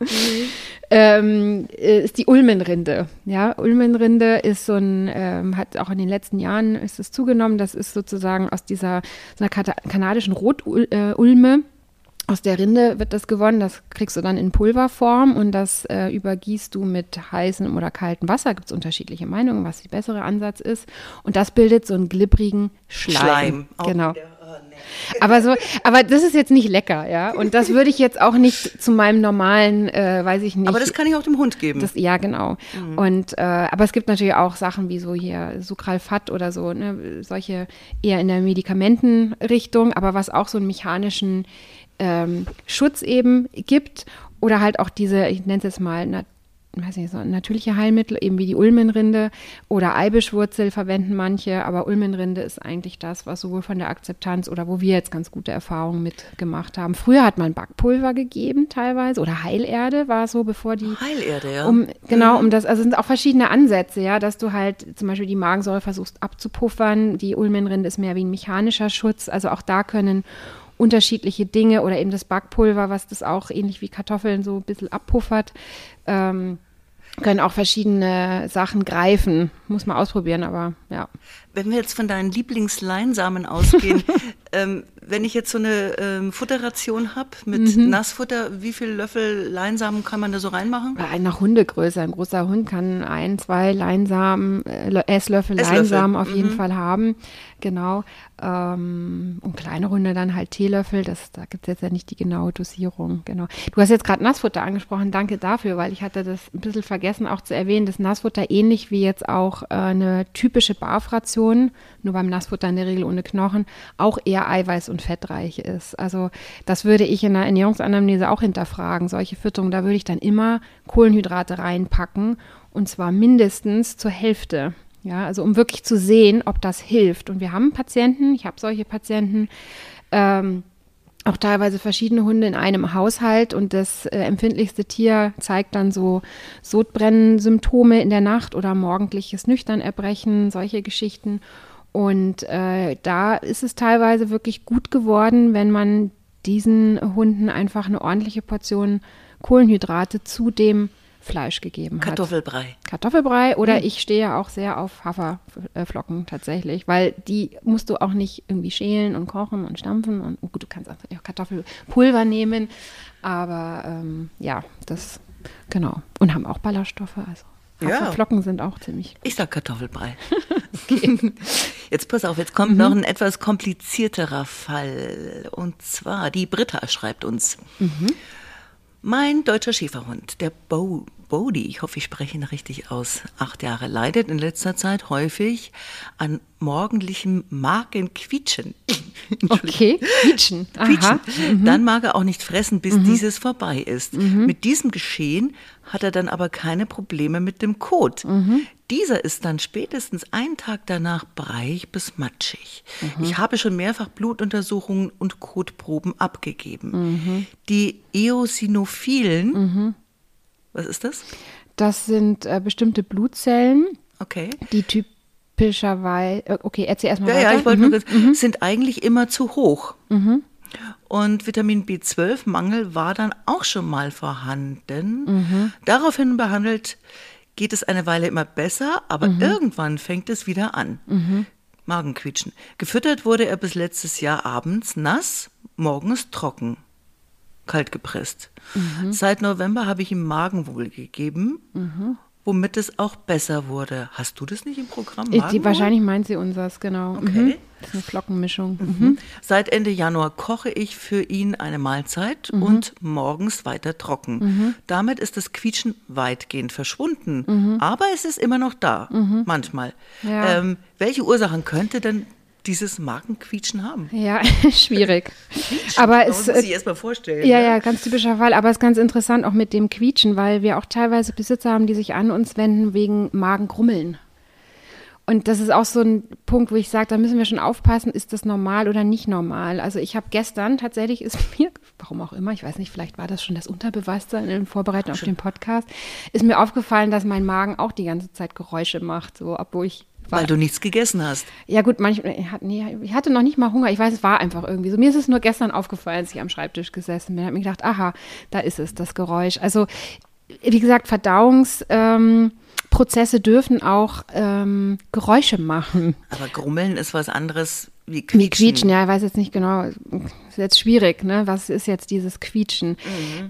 S2: Ist die Ulmenrinde. Ja, Ulmenrinde ist so hat auch in den letzten Jahren ist es zugenommen. Das ist sozusagen aus so einer kanadischen Rotulme. Aus der Rinde wird das gewonnen. Das kriegst du dann in Pulverform und das übergießt du mit heißem oder kaltem Wasser. Gibt es unterschiedliche Meinungen, was der bessere Ansatz ist. Und das bildet so einen glibbrigen Schleim. Genau. Aber das ist jetzt nicht lecker, ja. Und das würde ich jetzt auch nicht zu meinem normalen, weiß ich nicht.
S1: Aber das kann ich auch dem Hund geben.
S2: Ja, genau. Und aber es gibt natürlich auch Sachen wie so hier Sucralfat oder so, ne, solche eher in der Medikamentenrichtung, aber was auch so einen mechanischen Schutz eben gibt oder halt auch diese, ich nenne es jetzt mal, weiß nicht, so natürliche Heilmittel, eben wie die Ulmenrinde oder Eibischwurzel verwenden manche, aber Ulmenrinde ist eigentlich das, was sowohl von der Akzeptanz oder wo wir jetzt ganz gute Erfahrungen mit gemacht haben. Früher hat man Backpulver gegeben teilweise oder Heilerde war so, bevor die...
S1: Heilerde, ja.
S2: Um das, also sind auch verschiedene Ansätze, ja, dass du halt zum Beispiel die Magensäure versuchst abzupuffern, die Ulmenrinde ist mehr wie ein mechanischer Schutz, also auch da können unterschiedliche Dinge oder eben das Backpulver, was das auch ähnlich wie Kartoffeln so ein bisschen abpuffert, können auch verschiedene Sachen greifen. Muss man ausprobieren, aber ja.
S1: Wenn wir jetzt von deinen Lieblingsleinsamen ausgehen, wenn ich jetzt so eine Futterration habe mit Nassfutter, wie viele Löffel Leinsamen kann man da so reinmachen?
S2: Nach Hundegröße. Ein großer Hund kann 1, 2 Leinsamen, Esslöffel Leinsamen auf jeden Fall haben. Genau. Und kleine Hunde dann halt Teelöffel. Da gibt es jetzt ja nicht die genaue Dosierung. Genau. Du hast jetzt gerade Nassfutter angesprochen. Danke dafür, weil ich hatte das ein bisschen vergessen auch zu erwähnen, dass Nassfutter ähnlich wie jetzt auch eine typische Barfration, nur beim Nassfutter in der Regel ohne Knochen, auch eher eiweiß- und fettreich ist. Also das würde ich in der Ernährungsanamnese auch hinterfragen. Solche Fütterung, da würde ich dann immer Kohlenhydrate reinpacken und zwar mindestens zur Hälfte. Ja, also um wirklich zu sehen, ob das hilft. Und wir haben Patienten, ich habe solche Patienten, auch teilweise verschiedene Hunde in einem Haushalt und das empfindlichste Tier zeigt dann so Sodbrennsymptome in der Nacht oder morgendliches Nüchternerbrechen, solche Geschichten. Und da ist es teilweise wirklich gut geworden, wenn man diesen Hunden einfach eine ordentliche Portion Kohlenhydrate zu dem Fleisch gegeben hat. Kartoffelbrei oder ich stehe auch sehr auf Haferflocken tatsächlich, weil die musst du auch nicht irgendwie schälen und kochen und stampfen und gut, du kannst auch Kartoffelpulver nehmen, aber ja, das, genau. Und haben auch Ballaststoffe, also Haferflocken sind auch ziemlich gut.
S1: Ich sag Kartoffelbrei. Okay. Jetzt pass auf, jetzt kommt noch ein etwas komplizierterer Fall und zwar die Britta schreibt uns. Mein deutscher Schäferhund, der Bodhi, ich hoffe, ich spreche ihn richtig aus, 8 Jahre, leidet in letzter Zeit häufig an morgendlichem Magenquietschen.
S2: Okay, quietschen. Aha.
S1: Dann mag er auch nicht fressen, bis dieses vorbei ist. Mit diesem Geschehen hat er dann aber keine Probleme mit dem Kot. Dieser ist dann spätestens einen Tag danach breich bis matschig. Ich habe schon mehrfach Blutuntersuchungen und Kotproben abgegeben. Die Eosinophilen, was ist das?
S2: Das sind bestimmte Blutzellen, die typischerweise, okay, erzähl erstmal weiter.
S1: Ja, ich wollte nur kurz, sind eigentlich immer zu hoch. Und Vitamin B12-Mangel war dann auch schon mal vorhanden. Daraufhin behandelt geht es eine Weile immer besser, aber irgendwann fängt es wieder an. Magenquietschen. Gefüttert wurde er bis letztes Jahr abends nass, morgens trocken. Kalt gepresst. Seit November habe ich ihm Magenwohl gegeben, womit es auch besser wurde. Hast du das nicht im Programm?
S2: Wahrscheinlich meint sie unseres, genau.
S1: Okay.
S2: Das ist eine Flockenmischung.
S1: Seit Ende Januar koche ich für ihn eine Mahlzeit und morgens weiter trocken. Damit ist das Quietschen weitgehend verschwunden, aber es ist immer noch da, manchmal.
S2: Ja.
S1: Welche Ursachen könnte denn dieses Magenquietschen haben?
S2: Ja, schwierig. Aber
S1: das muss ich erst mal vorstellen.
S2: Ja, ganz typischer Fall. Aber es ist ganz interessant auch mit dem Quietschen, weil wir auch teilweise Besitzer haben, die sich an uns wenden wegen Magengrummeln. Und das ist auch so ein Punkt, wo ich sage, da müssen wir schon aufpassen, ist das normal oder nicht normal. Also ich habe gestern, tatsächlich ist mir, warum auch immer, ich weiß nicht, vielleicht war das schon das Unterbewusstsein in Vorbereitung auf den Podcast, ist mir aufgefallen, dass mein Magen auch die ganze Zeit Geräusche macht, so obwohl ich
S1: weil du nichts gegessen hast.
S2: Ja gut, manchmal, ich hatte noch nicht mal Hunger. Ich weiß, es war einfach irgendwie so. Mir ist es nur gestern aufgefallen, als ich am Schreibtisch gesessen bin. Ich habe mir gedacht, aha, da ist es, das Geräusch. Also wie gesagt, Verdauungsprozesse dürfen auch Geräusche machen.
S1: Aber Grummeln ist was anderes wie
S2: Quietschen.
S1: Quietschen.
S2: Wie Quietschen, ja, ich weiß jetzt nicht genau. Ist jetzt schwierig, ne? Was ist jetzt dieses Quietschen?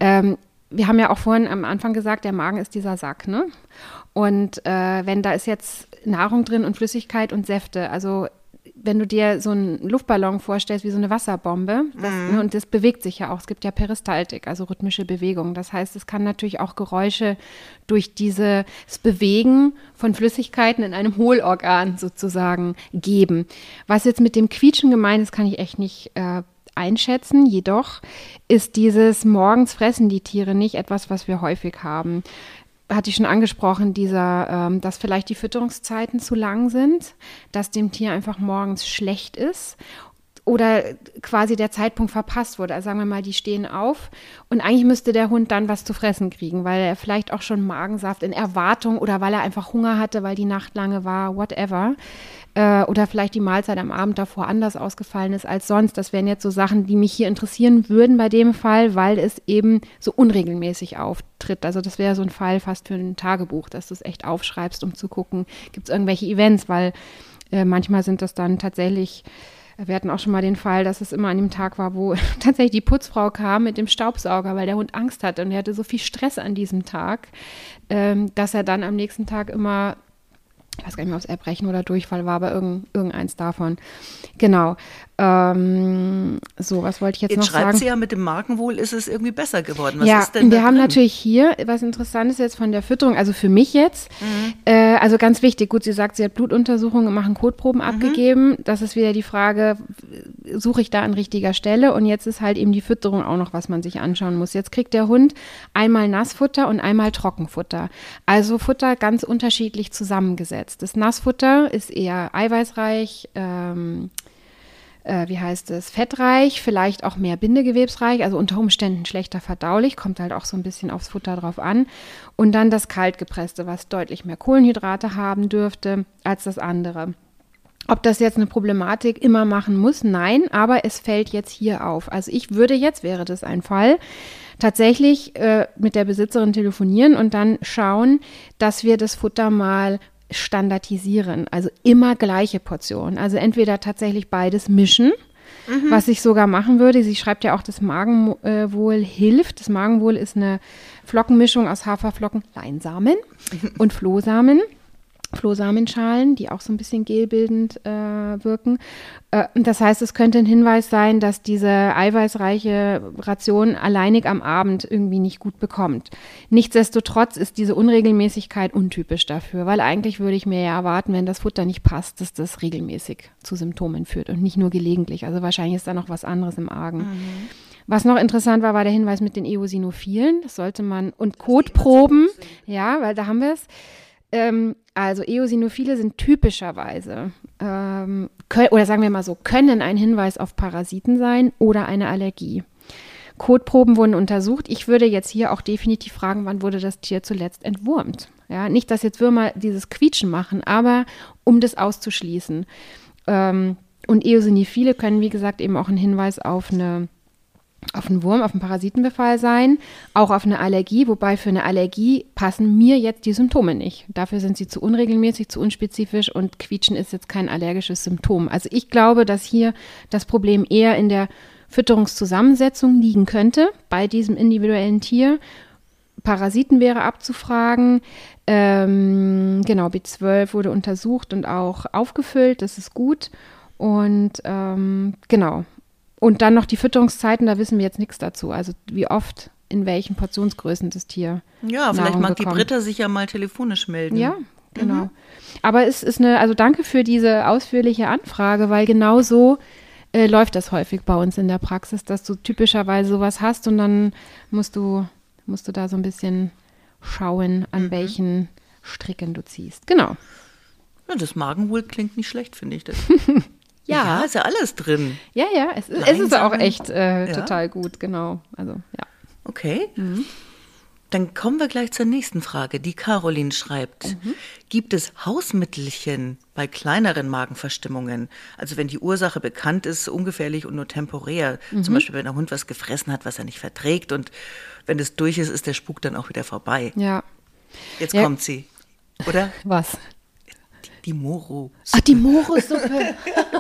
S2: Wir haben ja auch vorhin am Anfang gesagt, der Magen ist dieser Sack, ne? Und wenn da ist jetzt Nahrung drin und Flüssigkeit und Säfte, also wenn du dir so einen Luftballon vorstellst wie so eine Wasserbombe, ne, und das bewegt sich ja auch, es gibt ja Peristaltik, also rhythmische Bewegung. Das heißt, es kann natürlich auch Geräusche durch dieses Bewegen von Flüssigkeiten in einem Hohlorgan sozusagen geben. Was jetzt mit dem Quietschen gemeint ist, kann ich echt nicht einschätzen. Jedoch ist dieses morgens fressen die Tiere nicht etwas, was wir häufig haben. Hatte ich schon angesprochen, dass vielleicht die Fütterungszeiten zu lang sind, dass dem Tier einfach morgens schlecht ist oder quasi der Zeitpunkt verpasst wurde. Also sagen wir mal, die stehen auf und eigentlich müsste der Hund dann was zu fressen kriegen, weil er vielleicht auch schon Magensaft in Erwartung oder weil er einfach Hunger hatte, weil die Nacht lange war, whatever. Oder vielleicht die Mahlzeit am Abend davor anders ausgefallen ist als sonst. Das wären jetzt so Sachen, die mich hier interessieren würden bei dem Fall, weil es eben so unregelmäßig auftritt. Also das wäre so ein Fall fast für ein Tagebuch, dass du es echt aufschreibst, um zu gucken, gibt es irgendwelche Events, weil manchmal sind das dann tatsächlich, wir hatten auch schon mal den Fall, dass es immer an dem Tag war, wo tatsächlich die Putzfrau kam mit dem Staubsauger, weil der Hund Angst hatte und er hatte so viel Stress an diesem Tag, dass er dann am nächsten Tag immer, ich weiß gar nicht mehr, ob es Erbrechen oder Durchfall war, aber irgendeins davon. Genau. Was wollte ich jetzt noch sagen?
S1: Jetzt schreibt sie ja, mit dem Magenwohl ist es irgendwie besser geworden. Was
S2: ja,
S1: ist denn
S2: wir
S1: da
S2: haben
S1: drin?
S2: natürlich hier was Interessantes jetzt von der Fütterung, also für mich jetzt, also ganz wichtig, gut, sie sagt, sie hat Blutuntersuchungen und machen Kotproben abgegeben, das ist wieder die Frage, suche ich da an richtiger Stelle und jetzt ist halt eben die Fütterung auch noch, was man sich anschauen muss. Jetzt kriegt der Hund einmal Nassfutter und einmal Trockenfutter, also Futter ganz unterschiedlich zusammengesetzt. Das Nassfutter ist eher eiweißreich, fettreich, vielleicht auch mehr bindegewebsreich, also unter Umständen schlechter verdaulich, kommt halt auch so ein bisschen aufs Futter drauf an. Und dann das kaltgepresste, was deutlich mehr Kohlenhydrate haben dürfte als das andere. Ob das jetzt eine Problematik immer machen muss? Nein, aber es fällt jetzt hier auf. Also ich würde jetzt, wäre das ein Fall, tatsächlich mit der Besitzerin telefonieren und dann schauen, dass wir das Futter mal standardisieren, also immer gleiche Portionen. Also entweder tatsächlich beides mischen, was ich sogar machen würde. Sie schreibt ja auch, das Magenwohl hilft. Das Magenwohl ist eine Flockenmischung aus Haferflocken, Leinsamen und Flohsamenschalen, die auch so ein bisschen gelbildend wirken. Das heißt, es könnte ein Hinweis sein, dass diese eiweißreiche Ration alleinig am Abend irgendwie nicht gut bekommt. Nichtsdestotrotz ist diese Unregelmäßigkeit untypisch dafür, weil eigentlich würde ich mir ja erwarten, wenn das Futter nicht passt, dass das regelmäßig zu Symptomen führt und nicht nur gelegentlich. Also wahrscheinlich ist da noch was anderes im Argen. Was noch interessant war der Hinweis mit den Eosinophilen. Das sollte man, und Kotproben, ja, weil da haben wir es. Also Eosinophile sind typischerweise, oder sagen wir mal so, können ein Hinweis auf Parasiten sein oder eine Allergie. Kotproben wurden untersucht. Ich würde jetzt hier auch definitiv fragen, wann wurde das Tier zuletzt entwurmt? Ja, nicht, dass jetzt Würmer dieses Quietschen machen, aber um das auszuschließen. Und Eosinophile können, wie gesagt, eben auch ein Hinweis auf einen Wurm, auf einen Parasitenbefall sein, auch auf eine Allergie, wobei für eine Allergie passen mir jetzt die Symptome nicht. Dafür sind sie zu unregelmäßig, zu unspezifisch und Quietschen ist jetzt kein allergisches Symptom. Also ich glaube, dass hier das Problem eher in der Fütterungszusammensetzung liegen könnte, bei diesem individuellen Tier. Parasiten wäre abzufragen. Genau, B12 wurde untersucht und auch aufgefüllt, das ist gut. Und genau. Und dann noch die Fütterungszeiten, da wissen wir jetzt nichts dazu. Also wie oft, in welchen Portionsgrößen das Tier
S1: Ja, vielleicht
S2: Nahrung
S1: mag
S2: bekommt.
S1: die Britta sich ja mal telefonisch melden.
S2: Ja, Genau. Aber es ist also danke für diese ausführliche Anfrage, weil genau so läuft das häufig bei uns in der Praxis, dass du typischerweise sowas hast und dann musst du da so ein bisschen schauen, an welchen Stricken du ziehst. Genau.
S1: Ja, das Magenwohl klingt nicht schlecht, finde ich. Das.
S2: Ja,
S1: ist ja alles drin.
S2: Ja, es ist auch echt total gut, genau. Also, ja.
S1: Okay. Dann kommen wir gleich zur nächsten Frage. Die Caroline schreibt, gibt es Hausmittelchen bei kleineren Magenverstimmungen? Also wenn die Ursache bekannt ist, ungefährlich und nur temporär. Zum Beispiel, wenn der Hund was gefressen hat, was er nicht verträgt. Und wenn es durch ist, ist der Spuk dann auch wieder vorbei.
S2: Ja.
S1: Jetzt kommt sie, oder?
S2: Was?
S1: Die Moro.
S2: Ach, die Moro-Suppe.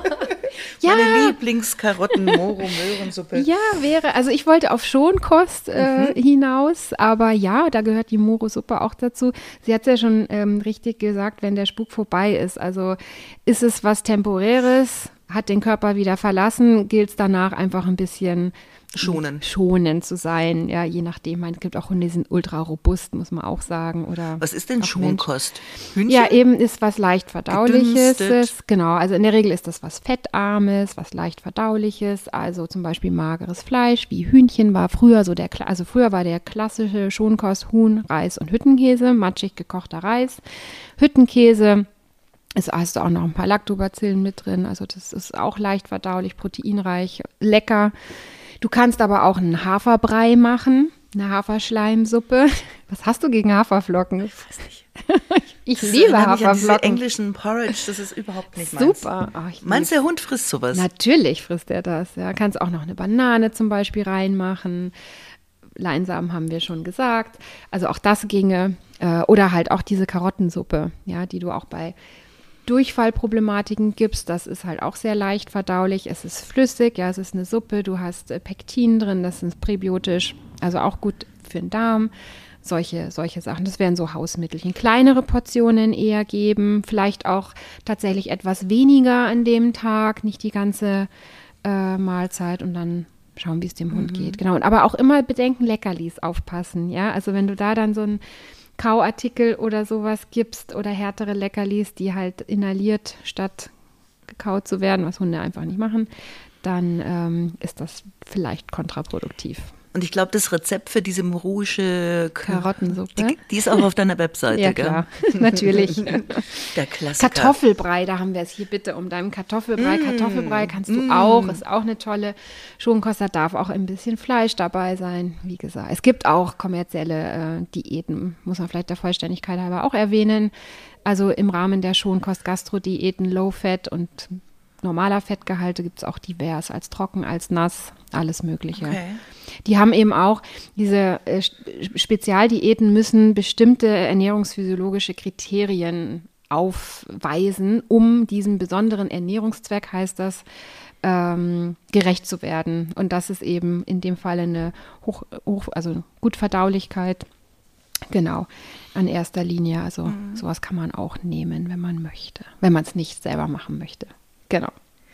S1: Ja. Meine Lieblingskarotten-Moro-Möhrensuppe.
S2: Ja, also ich wollte auf Schonkost hinaus, aber ja, da gehört die Moro-Suppe auch dazu. Sie hat es ja schon richtig gesagt, wenn der Spuk vorbei ist. Also ist es was Temporäres, hat den Körper wieder verlassen, gilt es danach einfach ein bisschen schonend zu sein. Ja, je nachdem. Es gibt auch Hunde, die sind ultra robust, muss man auch sagen. Oder
S1: was ist denn Schonkost? Hühnchen?
S2: Ja, eben ist was leicht Verdauliches. Genau, also in der Regel ist das was Fettarmes, was leicht Verdauliches. Also zum Beispiel mageres Fleisch, wie Hühnchen war früher so früher war der klassische Schonkost Huhn, Reis und Hüttenkäse, matschig gekochter Reis. Hüttenkäse. Hast du auch noch ein paar Lactobacillen mit drin, also das ist auch leicht verdaulich, proteinreich, lecker. Du kannst aber auch einen Haferbrei machen, eine Haferschleimsuppe. Was hast du gegen Haferflocken?
S1: Ich weiß nicht.
S2: Ich liebe Haferflocken.
S1: Diese englischen Porridge, das ist überhaupt nicht meins.
S2: Super.
S1: Meinst du, der Hund frisst sowas?
S2: Natürlich frisst er das. Ja, kannst auch noch eine Banane zum Beispiel reinmachen. Leinsamen haben wir schon gesagt. Also auch das ginge. Oder halt auch diese Karottensuppe, ja, die du auch bei Durchfallproblematiken gibst, das ist halt auch sehr leicht verdaulich. Es ist flüssig, ja, es ist eine Suppe, du hast Pektin drin, das ist präbiotisch, also auch gut für den Darm. Solche Sachen, das wären so Hausmittelchen. Kleinere Portionen eher geben, vielleicht auch tatsächlich etwas weniger an dem Tag, nicht die ganze Mahlzeit und dann schauen, wie es dem Hund geht. Genau, aber auch immer bedenken, Leckerlis aufpassen, ja, also wenn du da dann so ein Kauartikel oder sowas gibst oder härtere Leckerlis, die halt inhaliert statt gekaut zu werden, was Hunde einfach nicht machen, dann ist das vielleicht kontraproduktiv.
S1: Und ich glaube, das Rezept für diese moruische
S2: Karottensuppe,
S1: die ist auch auf deiner Webseite,
S2: ja, klar. Natürlich.
S1: Der Klassiker.
S2: Kartoffelbrei, da haben wir es hier bitte um deinen Kartoffelbrei. Kartoffelbrei kannst du auch, ist auch eine tolle Schonkost, da darf auch ein bisschen Fleisch dabei sein, wie gesagt. Es gibt auch kommerzielle Diäten, muss man vielleicht der Vollständigkeit halber auch erwähnen. Also im Rahmen der Schonkost-Gastro-Diäten, Low-Fat und normaler Fettgehalte gibt es auch divers, als trocken, als nass, alles Mögliche.
S1: Okay.
S2: Die haben eben auch, diese Spezialdiäten müssen bestimmte ernährungsphysiologische Kriterien aufweisen, um diesem besonderen Ernährungszweck, heißt das, gerecht zu werden. Und das ist eben in dem Fall eine also Gutverdaulichkeit, genau, an erster Linie. Also sowas kann man auch nehmen, wenn man möchte, wenn man es nicht selber machen möchte. Genau.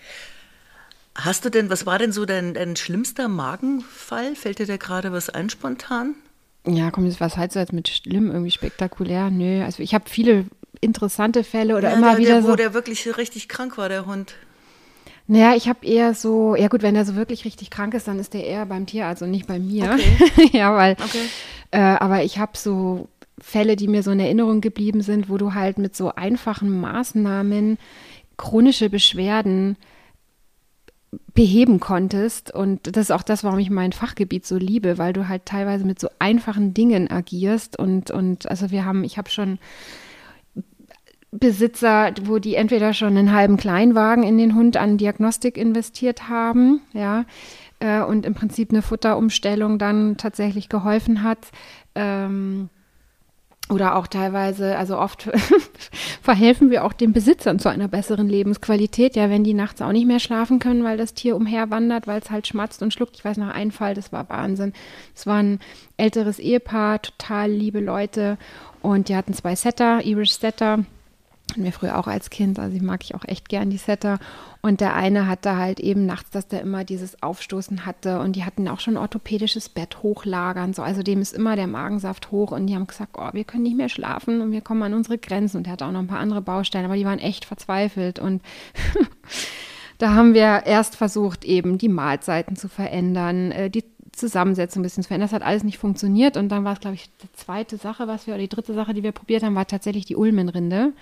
S1: Hast du denn, was war denn so dein schlimmster Magenfall? Fällt dir da gerade was ein spontan?
S2: Ja, komm, was heißt du jetzt mit schlimm, irgendwie spektakulär? Nö, also ich habe viele interessante Fälle oder immer wieder
S1: wo der wirklich richtig krank war, der Hund.
S2: Naja, ich habe eher so, ja gut, wenn er so wirklich richtig krank ist, dann ist der eher beim Tierarzt und nicht bei mir. Okay. Ja, weil, aber ich habe so Fälle, die mir so in Erinnerung geblieben sind, wo du halt mit so einfachen Maßnahmen chronische Beschwerden beheben konntest. Und das ist auch das, warum ich mein Fachgebiet so liebe, weil du halt teilweise mit so einfachen Dingen agierst. Und also ich habe schon Besitzer, wo die entweder schon einen halben Kleinwagen in den Hund an Diagnostik investiert haben, ja, und im Prinzip eine Futterumstellung dann tatsächlich geholfen hat. Oder auch teilweise, also oft verhelfen wir auch den Besitzern zu einer besseren Lebensqualität, ja, wenn die nachts auch nicht mehr schlafen können, weil das Tier umherwandert, weil es halt schmatzt und schluckt. Ich weiß noch einen Fall, das war Wahnsinn. Es war ein älteres Ehepaar, total liebe Leute und die hatten 2 Setter, Irish Setter, Hatten wir früher auch als Kind, also die mag ich auch echt gern, die Setter. Und der eine hatte halt eben nachts, dass der immer dieses Aufstoßen hatte und die hatten auch schon orthopädisches Bett hochlagern, so. Also dem ist immer der Magensaft hoch und die haben gesagt, oh, wir können nicht mehr schlafen und wir kommen an unsere Grenzen. Und der hatte auch noch ein paar andere Baustellen, aber die waren echt verzweifelt und da haben wir erst versucht, eben die Mahlzeiten zu verändern, die Zusammensetzung ein bisschen zu verändern. Das hat alles nicht funktioniert und dann war es, glaube ich, die dritte Sache, die wir probiert haben, war tatsächlich die Ulmenrinde.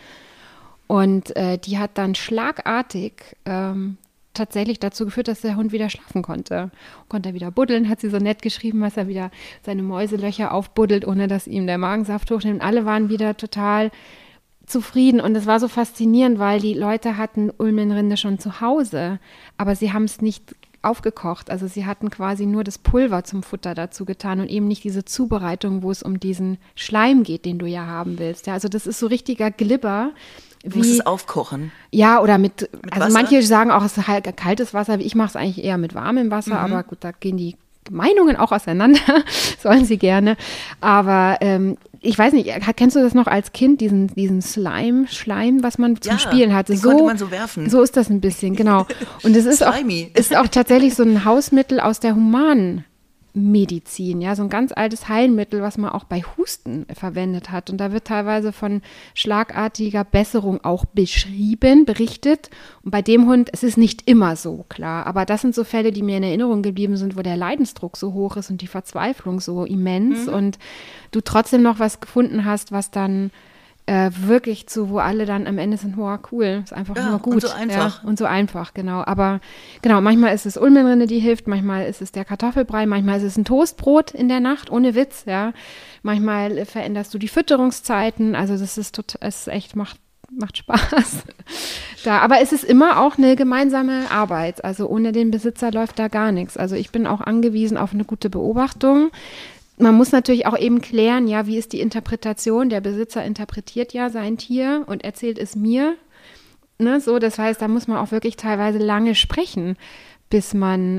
S2: Und die hat dann schlagartig tatsächlich dazu geführt, dass der Hund wieder schlafen konnte. Konnte er wieder buddeln, hat sie so nett geschrieben, dass er wieder seine Mäuselöcher aufbuddelt, ohne dass ihm der Magensaft hochnimmt. Und alle waren wieder total zufrieden. Und es war so faszinierend, weil die Leute hatten Ulmenrinde schon zu Hause, aber sie haben es nicht aufgekocht. Also sie hatten quasi nur das Pulver zum Futter dazu getan und eben nicht diese Zubereitung, wo es um diesen Schleim geht, den du ja haben willst. Ja, also das ist so richtiger Glibber.
S1: Du musst es aufkochen.
S2: Ja, oder mit also
S1: Wasser?
S2: Manche sagen auch, es ist halt kaltes Wasser. Ich mache es eigentlich eher mit warmem Wasser, aber gut, da gehen die Meinungen auch auseinander, sollen sie gerne. Aber ich weiß nicht, kennst du das noch als Kind, diesen Schleim, was man zum Spielen hatte?
S1: Den konnte man so werfen.
S2: So ist das ein bisschen, genau. Und es ist auch tatsächlich so ein Hausmittel aus der Humanmedizin, ja, so ein ganz altes Heilmittel, was man auch bei Husten verwendet hat. Und da wird teilweise von schlagartiger Besserung auch berichtet. Und bei dem Hund, es ist nicht immer so, klar. Aber das sind so Fälle, die mir in Erinnerung geblieben sind, wo der Leidensdruck so hoch ist und die Verzweiflung so immens. Und du trotzdem noch was gefunden hast, was dann wirklich wo alle dann am Ende sind, wow, cool, ist einfach nur gut.
S1: Und so einfach.
S2: Ja, und so einfach, genau. Aber genau, manchmal ist es Ulmenrinde, die hilft, manchmal ist es der Kartoffelbrei, manchmal ist es ein Toastbrot in der Nacht, ohne Witz, ja. Manchmal veränderst du die Fütterungszeiten, also das ist macht Spaß. Aber es ist immer auch eine gemeinsame Arbeit, also ohne den Besitzer läuft da gar nichts. Also ich bin auch angewiesen auf eine gute Beobachtung. Man muss natürlich auch eben klären, ja, wie ist die Interpretation? Der Besitzer interpretiert ja sein Tier und erzählt es mir. Ne, so, das heißt, da muss man auch wirklich teilweise lange sprechen, bis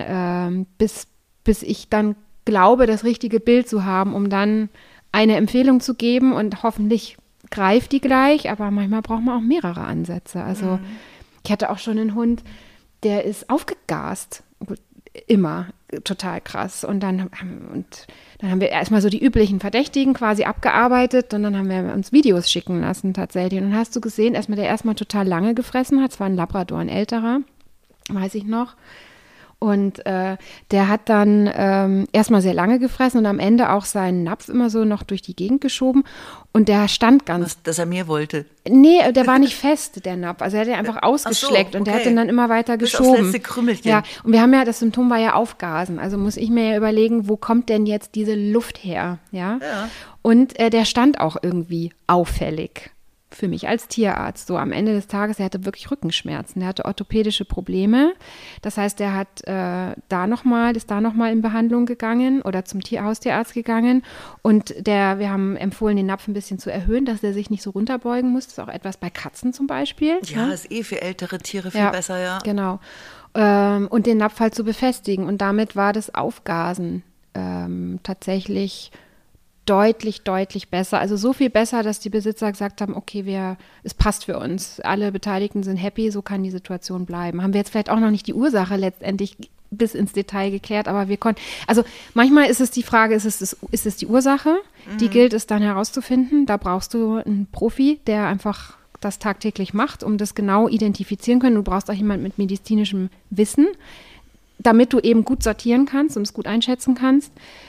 S2: ich dann glaube, das richtige Bild zu haben, um dann eine Empfehlung zu geben und hoffentlich greift die gleich, aber manchmal braucht man auch mehrere Ansätze. Also ich hatte auch schon einen Hund, der ist aufgegast. Immer total krass. Und dann haben wir erstmal so die üblichen Verdächtigen quasi abgearbeitet und dann haben wir uns Videos schicken lassen tatsächlich. Und dann hast du gesehen, der erstmal total lange gefressen hat. Es war ein Labrador, ein älterer, weiß ich noch. Und der hat dann erstmal sehr lange gefressen und am Ende auch seinen Napf immer so noch durch die Gegend geschoben. Und der stand
S1: Dass er mehr wollte?
S2: Nee, der war nicht fest, der Napf. Also er hat den einfach ausgeschleckt und der hat den dann immer weiter geschoben.
S1: Bis aufs letzte Krümmelchen.
S2: Ja, und wir haben ja, das Symptom war ja Aufgasen. Also muss ich mir ja überlegen, wo kommt denn jetzt diese Luft her? Ja. Und der stand auch irgendwie auffällig. Für mich als Tierarzt, so am Ende des Tages, er hatte wirklich Rückenschmerzen, der hatte orthopädische Probleme, das heißt, der hat ist da nochmal in Behandlung gegangen oder zum Haustierarzt gegangen und wir haben empfohlen, den Napf ein bisschen zu erhöhen, dass er sich nicht so runterbeugen muss, das ist auch etwas bei Katzen zum Beispiel.
S1: Ja, ist für ältere Tiere viel besser, ja.
S2: Genau, und den Napf halt zu befestigen und damit war das Aufgasen tatsächlich deutlich, deutlich besser. Also so viel besser, dass die Besitzer gesagt haben, okay, es passt für uns. Alle Beteiligten sind happy, so kann die Situation bleiben. Haben wir jetzt vielleicht auch noch nicht die Ursache letztendlich bis ins Detail geklärt, aber wir konnten, also manchmal ist es die Frage, ist es die Ursache? Die gilt es dann herauszufinden. Da brauchst du einen Profi, der einfach das tagtäglich macht, um das genau identifizieren können. Du brauchst auch jemanden mit medizinischem Wissen, damit du eben gut sortieren kannst und es gut einschätzen kannst.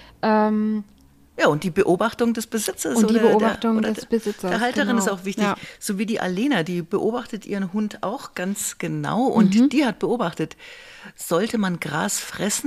S1: Ja, und die Beobachtung des Besitzers.
S2: Und die Beobachtung des Besitzers.
S1: Der Halterin
S2: genau.
S1: ist auch wichtig.
S2: Ja.
S1: So wie die Alena, die beobachtet ihren Hund auch ganz genau. Und die hat beobachtet, sollte man Gras fressen,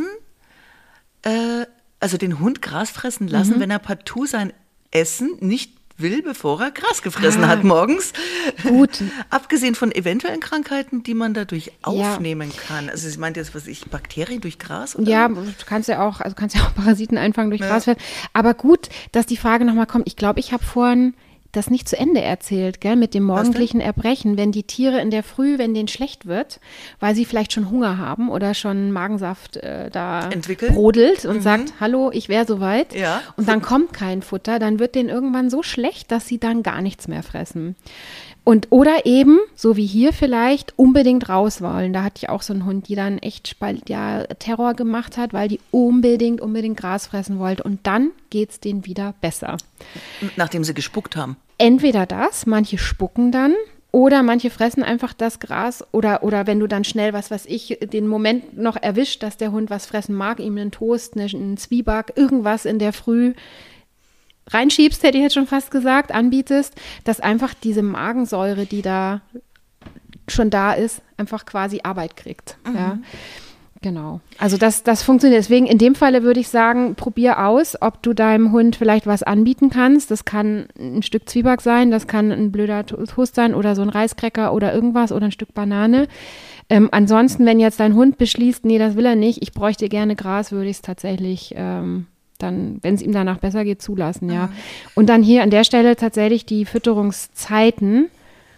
S1: also den Hund Gras fressen lassen, wenn er partout sein Essen nicht will, bevor er Gras gefressen hat morgens.
S2: Gut.
S1: Abgesehen von eventuellen Krankheiten, die man dadurch aufnehmen kann. Also ich meinte jetzt, Bakterien durch Gras? Oder?
S2: Ja, du kannst ja auch Parasiten einfangen durch Gras. Aber gut, dass die Frage nochmal kommt. Ich glaube, ich habe vorhin das nicht zu Ende erzählt, gell, mit dem morgendlichen Erbrechen, wenn die Tiere in der Früh, wenn denen schlecht wird, weil sie vielleicht schon Hunger haben oder schon Magensaft da brodelt und sagt, hallo, ich wäre soweit und dann kommt kein Futter, dann wird denen irgendwann so schlecht, dass sie dann gar nichts mehr fressen. Oder eben, so wie hier vielleicht, unbedingt raus wollen. Da hatte ich auch so einen Hund, die dann echt Terror gemacht hat, weil die unbedingt Gras fressen wollte. Und dann geht es denen wieder besser.
S1: Nachdem sie gespuckt haben.
S2: Entweder das, manche spucken dann, oder manche fressen einfach das Gras. Oder wenn du dann schnell, den Moment noch erwischt, dass der Hund was fressen mag, ihm einen Toast, einen Zwieback, irgendwas in der Früh reinschiebst, hätte ich jetzt schon fast gesagt, anbietest, dass einfach diese Magensäure, die da schon da ist, einfach quasi Arbeit kriegt. Ja, genau. Also das funktioniert. Deswegen in dem Falle würde ich sagen, probier aus, ob du deinem Hund vielleicht was anbieten kannst. Das kann ein Stück Zwieback sein, das kann ein blöder Toast sein oder so ein Reiskräcker oder irgendwas oder ein Stück Banane. Ansonsten, wenn jetzt dein Hund beschließt, nee, das will er nicht, ich bräuchte gerne Gras, würde ich es tatsächlich dann, wenn es ihm danach besser geht, zulassen, ja. Und dann hier an der Stelle tatsächlich die Fütterungszeiten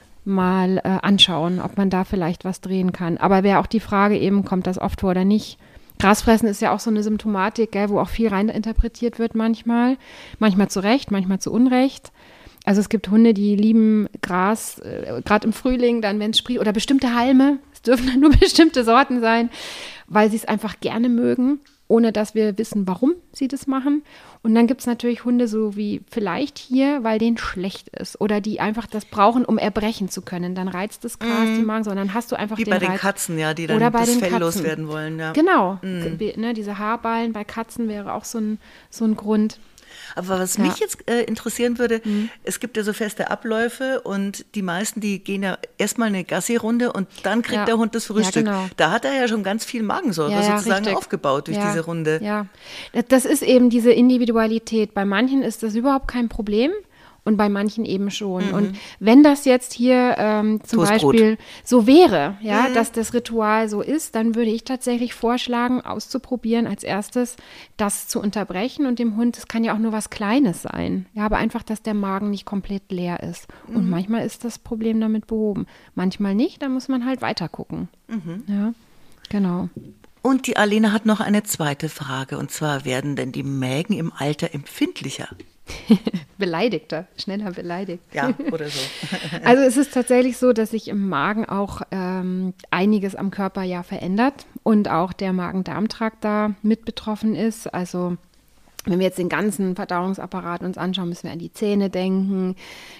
S2: mal anschauen, ob man da vielleicht was drehen kann. Aber wäre auch die Frage eben, kommt das oft vor oder nicht? Grasfressen ist ja auch so eine Symptomatik, gell, wo auch viel reininterpretiert wird manchmal. Manchmal zu Recht, manchmal zu Unrecht. Also es gibt Hunde, die lieben Gras, gerade im Frühling, dann wenn es sprießt, oder bestimmte Halme, es dürfen dann nur bestimmte Sorten sein, weil sie es einfach gerne mögen, ohne dass wir wissen, warum sie das machen. Und dann gibt es natürlich Hunde, so wie vielleicht hier, weil denen schlecht ist oder die einfach das brauchen, um erbrechen zu können. Dann reizt das Gras die Magen, sondern hast du einfach
S1: wie
S2: den
S1: bei den
S2: Reiz.
S1: Katzen, ja, die dann
S2: oder bei
S1: das
S2: den
S1: Fell
S2: Katzen.
S1: loswerden wollen. Ja.
S2: Genau, ne, diese Haarballen bei Katzen wäre auch so ein Grund.
S1: Aber was mich jetzt interessieren würde, es gibt ja so feste Abläufe und die meisten, die gehen ja erstmal eine Gassi-Runde und dann kriegt der Hund das Frühstück.
S2: Ja, genau.
S1: Da hat er ja schon ganz viel Magensäure sozusagen
S2: richtig.
S1: aufgebaut durch diese Runde.
S2: Ja, das ist eben diese Individualität. Bei manchen ist das überhaupt kein Problem. Und bei manchen eben schon. Und wenn das jetzt hier zum
S1: Toastbrot.
S2: Beispiel so wäre, ja, dass das Ritual so ist, dann würde ich tatsächlich vorschlagen, auszuprobieren, als erstes das zu unterbrechen und dem Hund, das kann ja auch nur was Kleines sein, ja, aber einfach, dass der Magen nicht komplett leer ist. Und manchmal ist das Problem damit behoben. Manchmal nicht, dann muss man halt weiter gucken. Ja, genau.
S1: Und die Alena hat noch eine zweite Frage, und zwar, werden denn die Mägen im Alter empfindlicher?
S2: Beleidigter, schneller beleidigt.
S1: Ja, oder so.
S2: Also es ist tatsächlich so, dass sich im Magen auch einiges am Körper ja verändert und auch der Magen-Darm-Trakt da mit betroffen ist. Also wenn wir jetzt den ganzen Verdauungsapparat uns anschauen, müssen wir an die Zähne denken.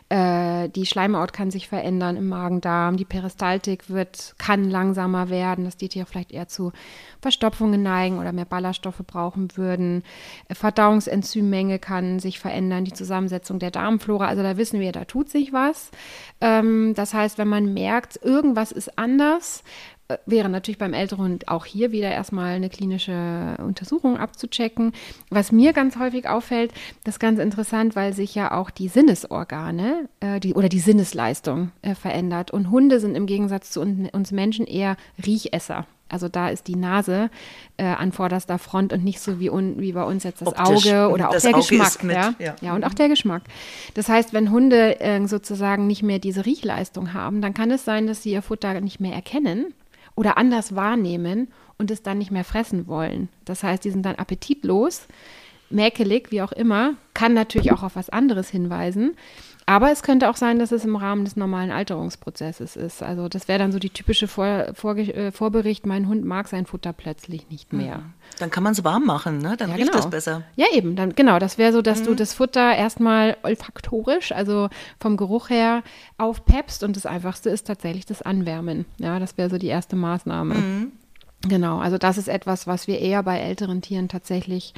S2: Die Schleimhaut kann sich verändern im Magen-Darm. Die Peristaltik kann langsamer werden, dass die Tiere vielleicht eher zu Verstopfungen neigen oder mehr Ballaststoffe brauchen würden. Verdauungsenzymmenge kann sich verändern, die Zusammensetzung der Darmflora. Also da wissen wir, da tut sich was. Das heißt, wenn man merkt, irgendwas ist anders, wäre natürlich beim älteren Hund auch hier wieder erstmal eine klinische Untersuchung abzuchecken. Was mir ganz häufig auffällt, das ist ganz interessant, weil sich ja auch die Sinnesorgane die Sinnesleistung verändert. Und Hunde sind im Gegensatz zu uns Menschen eher Riechesser. Also da ist die Nase an vorderster Front und nicht so wie bei uns jetzt das
S1: Optisch.
S2: Auge oder auch
S1: Das
S2: der
S1: Auge
S2: Geschmack.
S1: ist mit,
S2: ja, und auch der Geschmack. Das heißt, wenn Hunde sozusagen nicht mehr diese Riechleistung haben, dann kann es sein, dass sie ihr Futter nicht mehr erkennen oder anders wahrnehmen und es dann nicht mehr fressen wollen. Das heißt, die sind dann appetitlos, mäkelig, wie auch immer, kann natürlich auch auf was anderes hinweisen. Aber es könnte auch sein, dass es im Rahmen des normalen Alterungsprozesses ist. Also das wäre dann so die typische Vorbericht, mein Hund mag sein Futter plötzlich nicht mehr.
S1: Dann kann man es warm machen, ne? Dann riecht das besser.
S2: Ja, eben. Dann, genau, das wäre so, dass du das Futter erstmal olfaktorisch, also vom Geruch her aufpeppst. Und das Einfachste ist tatsächlich das Anwärmen. Ja, das wäre so die erste Maßnahme. Genau, also das ist etwas, was wir eher bei älteren Tieren tatsächlich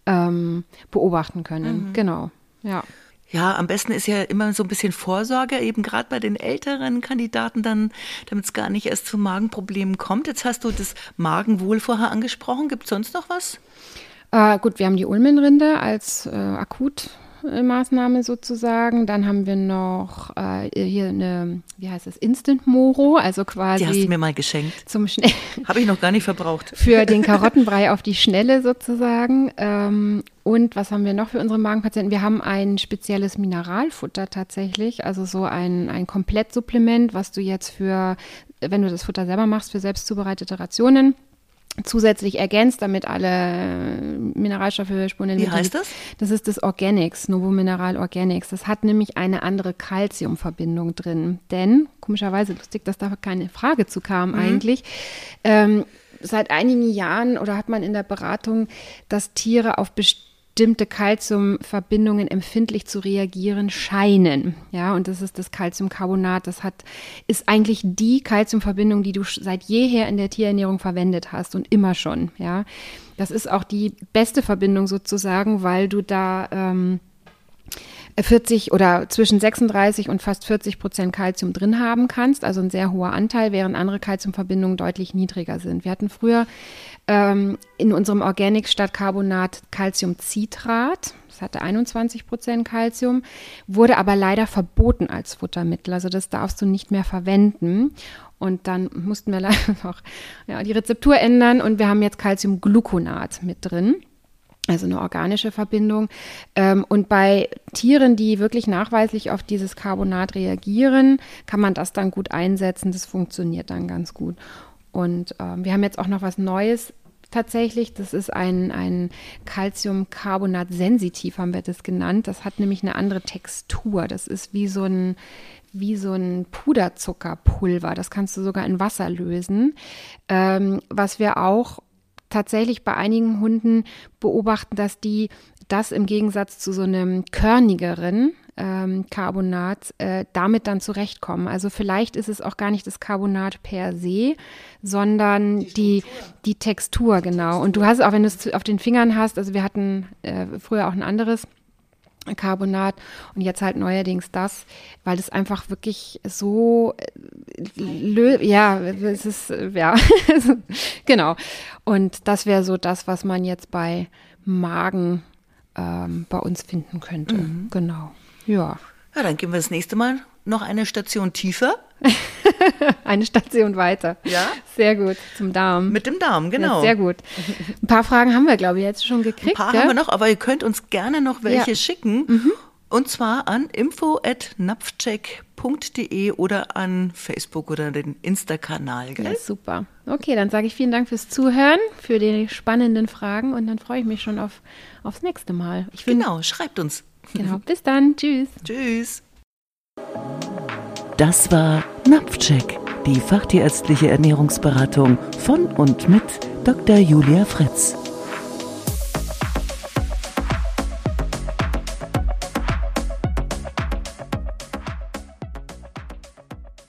S2: beobachten können. Genau, ja.
S1: Ja, am besten ist ja immer so ein bisschen Vorsorge, eben gerade bei den älteren Kandidaten dann, damit es gar nicht erst zu Magenproblemen kommt. Jetzt hast du das Magenwohl vorher angesprochen. Gibt es sonst noch was?
S2: Gut, wir haben die Ulmenrinde als Akutmaßnahbe sozusagen. Dann haben wir noch hier eine, wie heißt das, Instant Moro, also quasi.
S1: Die hast du mir mal geschenkt.
S2: Zum Schnell.
S1: Habe ich noch gar nicht verbraucht.
S2: Für den Karottenbrei auf die Schnelle sozusagen. Und was haben wir noch für unsere Magenpatienten? Wir haben ein spezielles Mineralfutter tatsächlich, also so ein Komplettsupplement, was du jetzt wenn du das Futter selber machst, für selbst zubereitete Rationen zusätzlich ergänzt, damit alle Mineralstoffe, Spurenelemente.
S1: Wie heißt das?
S2: Das ist das Organics, Novomineral Organics. Das hat nämlich eine andere Calciumverbindung drin. Denn, komischerweise lustig, dass da keine Frage zu kam eigentlich, seit einigen Jahren oder hat man in der Beratung, dass Tiere auf bestimmte Calciumverbindungen empfindlich zu reagieren scheinen. Ja, und das ist das Calciumcarbonat. Ist eigentlich die Calciumverbindung, die du seit jeher in der Tierernährung verwendet hast und immer schon. Ja, das ist auch die beste Verbindung sozusagen, weil du da 40 oder zwischen 36 und fast 40% Calcium drin haben kannst, also ein sehr hoher Anteil, während andere Calciumverbindungen deutlich niedriger sind. Wir hatten früher in unserem Organic statt Carbonat Calciumcitrat, das hatte 21% Calcium, wurde aber leider verboten als Futtermittel, also das darfst du nicht mehr verwenden. Und dann mussten wir leider noch die Rezeptur ändern und wir haben jetzt Calciumgluconat mit drin. Also eine organische Verbindung. Und bei Tieren, die wirklich nachweislich auf dieses Carbonat reagieren, kann man das dann gut einsetzen. Das funktioniert dann ganz gut. Und wir haben jetzt auch noch was Neues tatsächlich. Das ist ein Calciumcarbonat-sensitiv, haben wir das genannt. Das hat nämlich eine andere Textur. Das ist wie so ein Puderzuckerpulver. Das kannst du sogar in Wasser lösen. Was wir auch tatsächlich bei einigen Hunden beobachten, dass die das im Gegensatz zu so einem körnigeren Carbonat damit dann zurechtkommen. Also vielleicht ist es auch gar nicht das Carbonat per se, sondern die Textur, genau. Und du hast auch, wenn du es auf den Fingern hast, also wir hatten früher auch ein anderes Carbonat und jetzt halt neuerdings das, weil das einfach wirklich so, es ist, genau. Und das wäre so das, was man jetzt bei Magen bei uns finden könnte. Genau. Ja.
S1: Ja, dann gehen wir das nächste Mal noch eine Station tiefer.
S2: Eine Station weiter.
S1: Ja.
S2: Sehr gut, zum Darm.
S1: Mit dem Darm, genau.
S2: Ja, sehr gut. Ein paar Fragen haben wir, glaube ich, jetzt schon gekriegt.
S1: Ein paar haben wir noch, aber ihr könnt uns gerne noch welche schicken. Und zwar an info@napfcheck.de oder an Facebook oder den Insta-Kanal.
S2: Ja, super. Okay, dann sage ich vielen Dank fürs Zuhören, für die spannenden Fragen und dann freue ich mich schon aufs nächste Mal.
S1: Genau, schreibt uns.
S2: Genau, bis dann. Tschüss.
S1: Tschüss.
S3: Das war Napfcheck, die fachtierärztliche Ernährungsberatung von und mit Dr. Julia Fritz.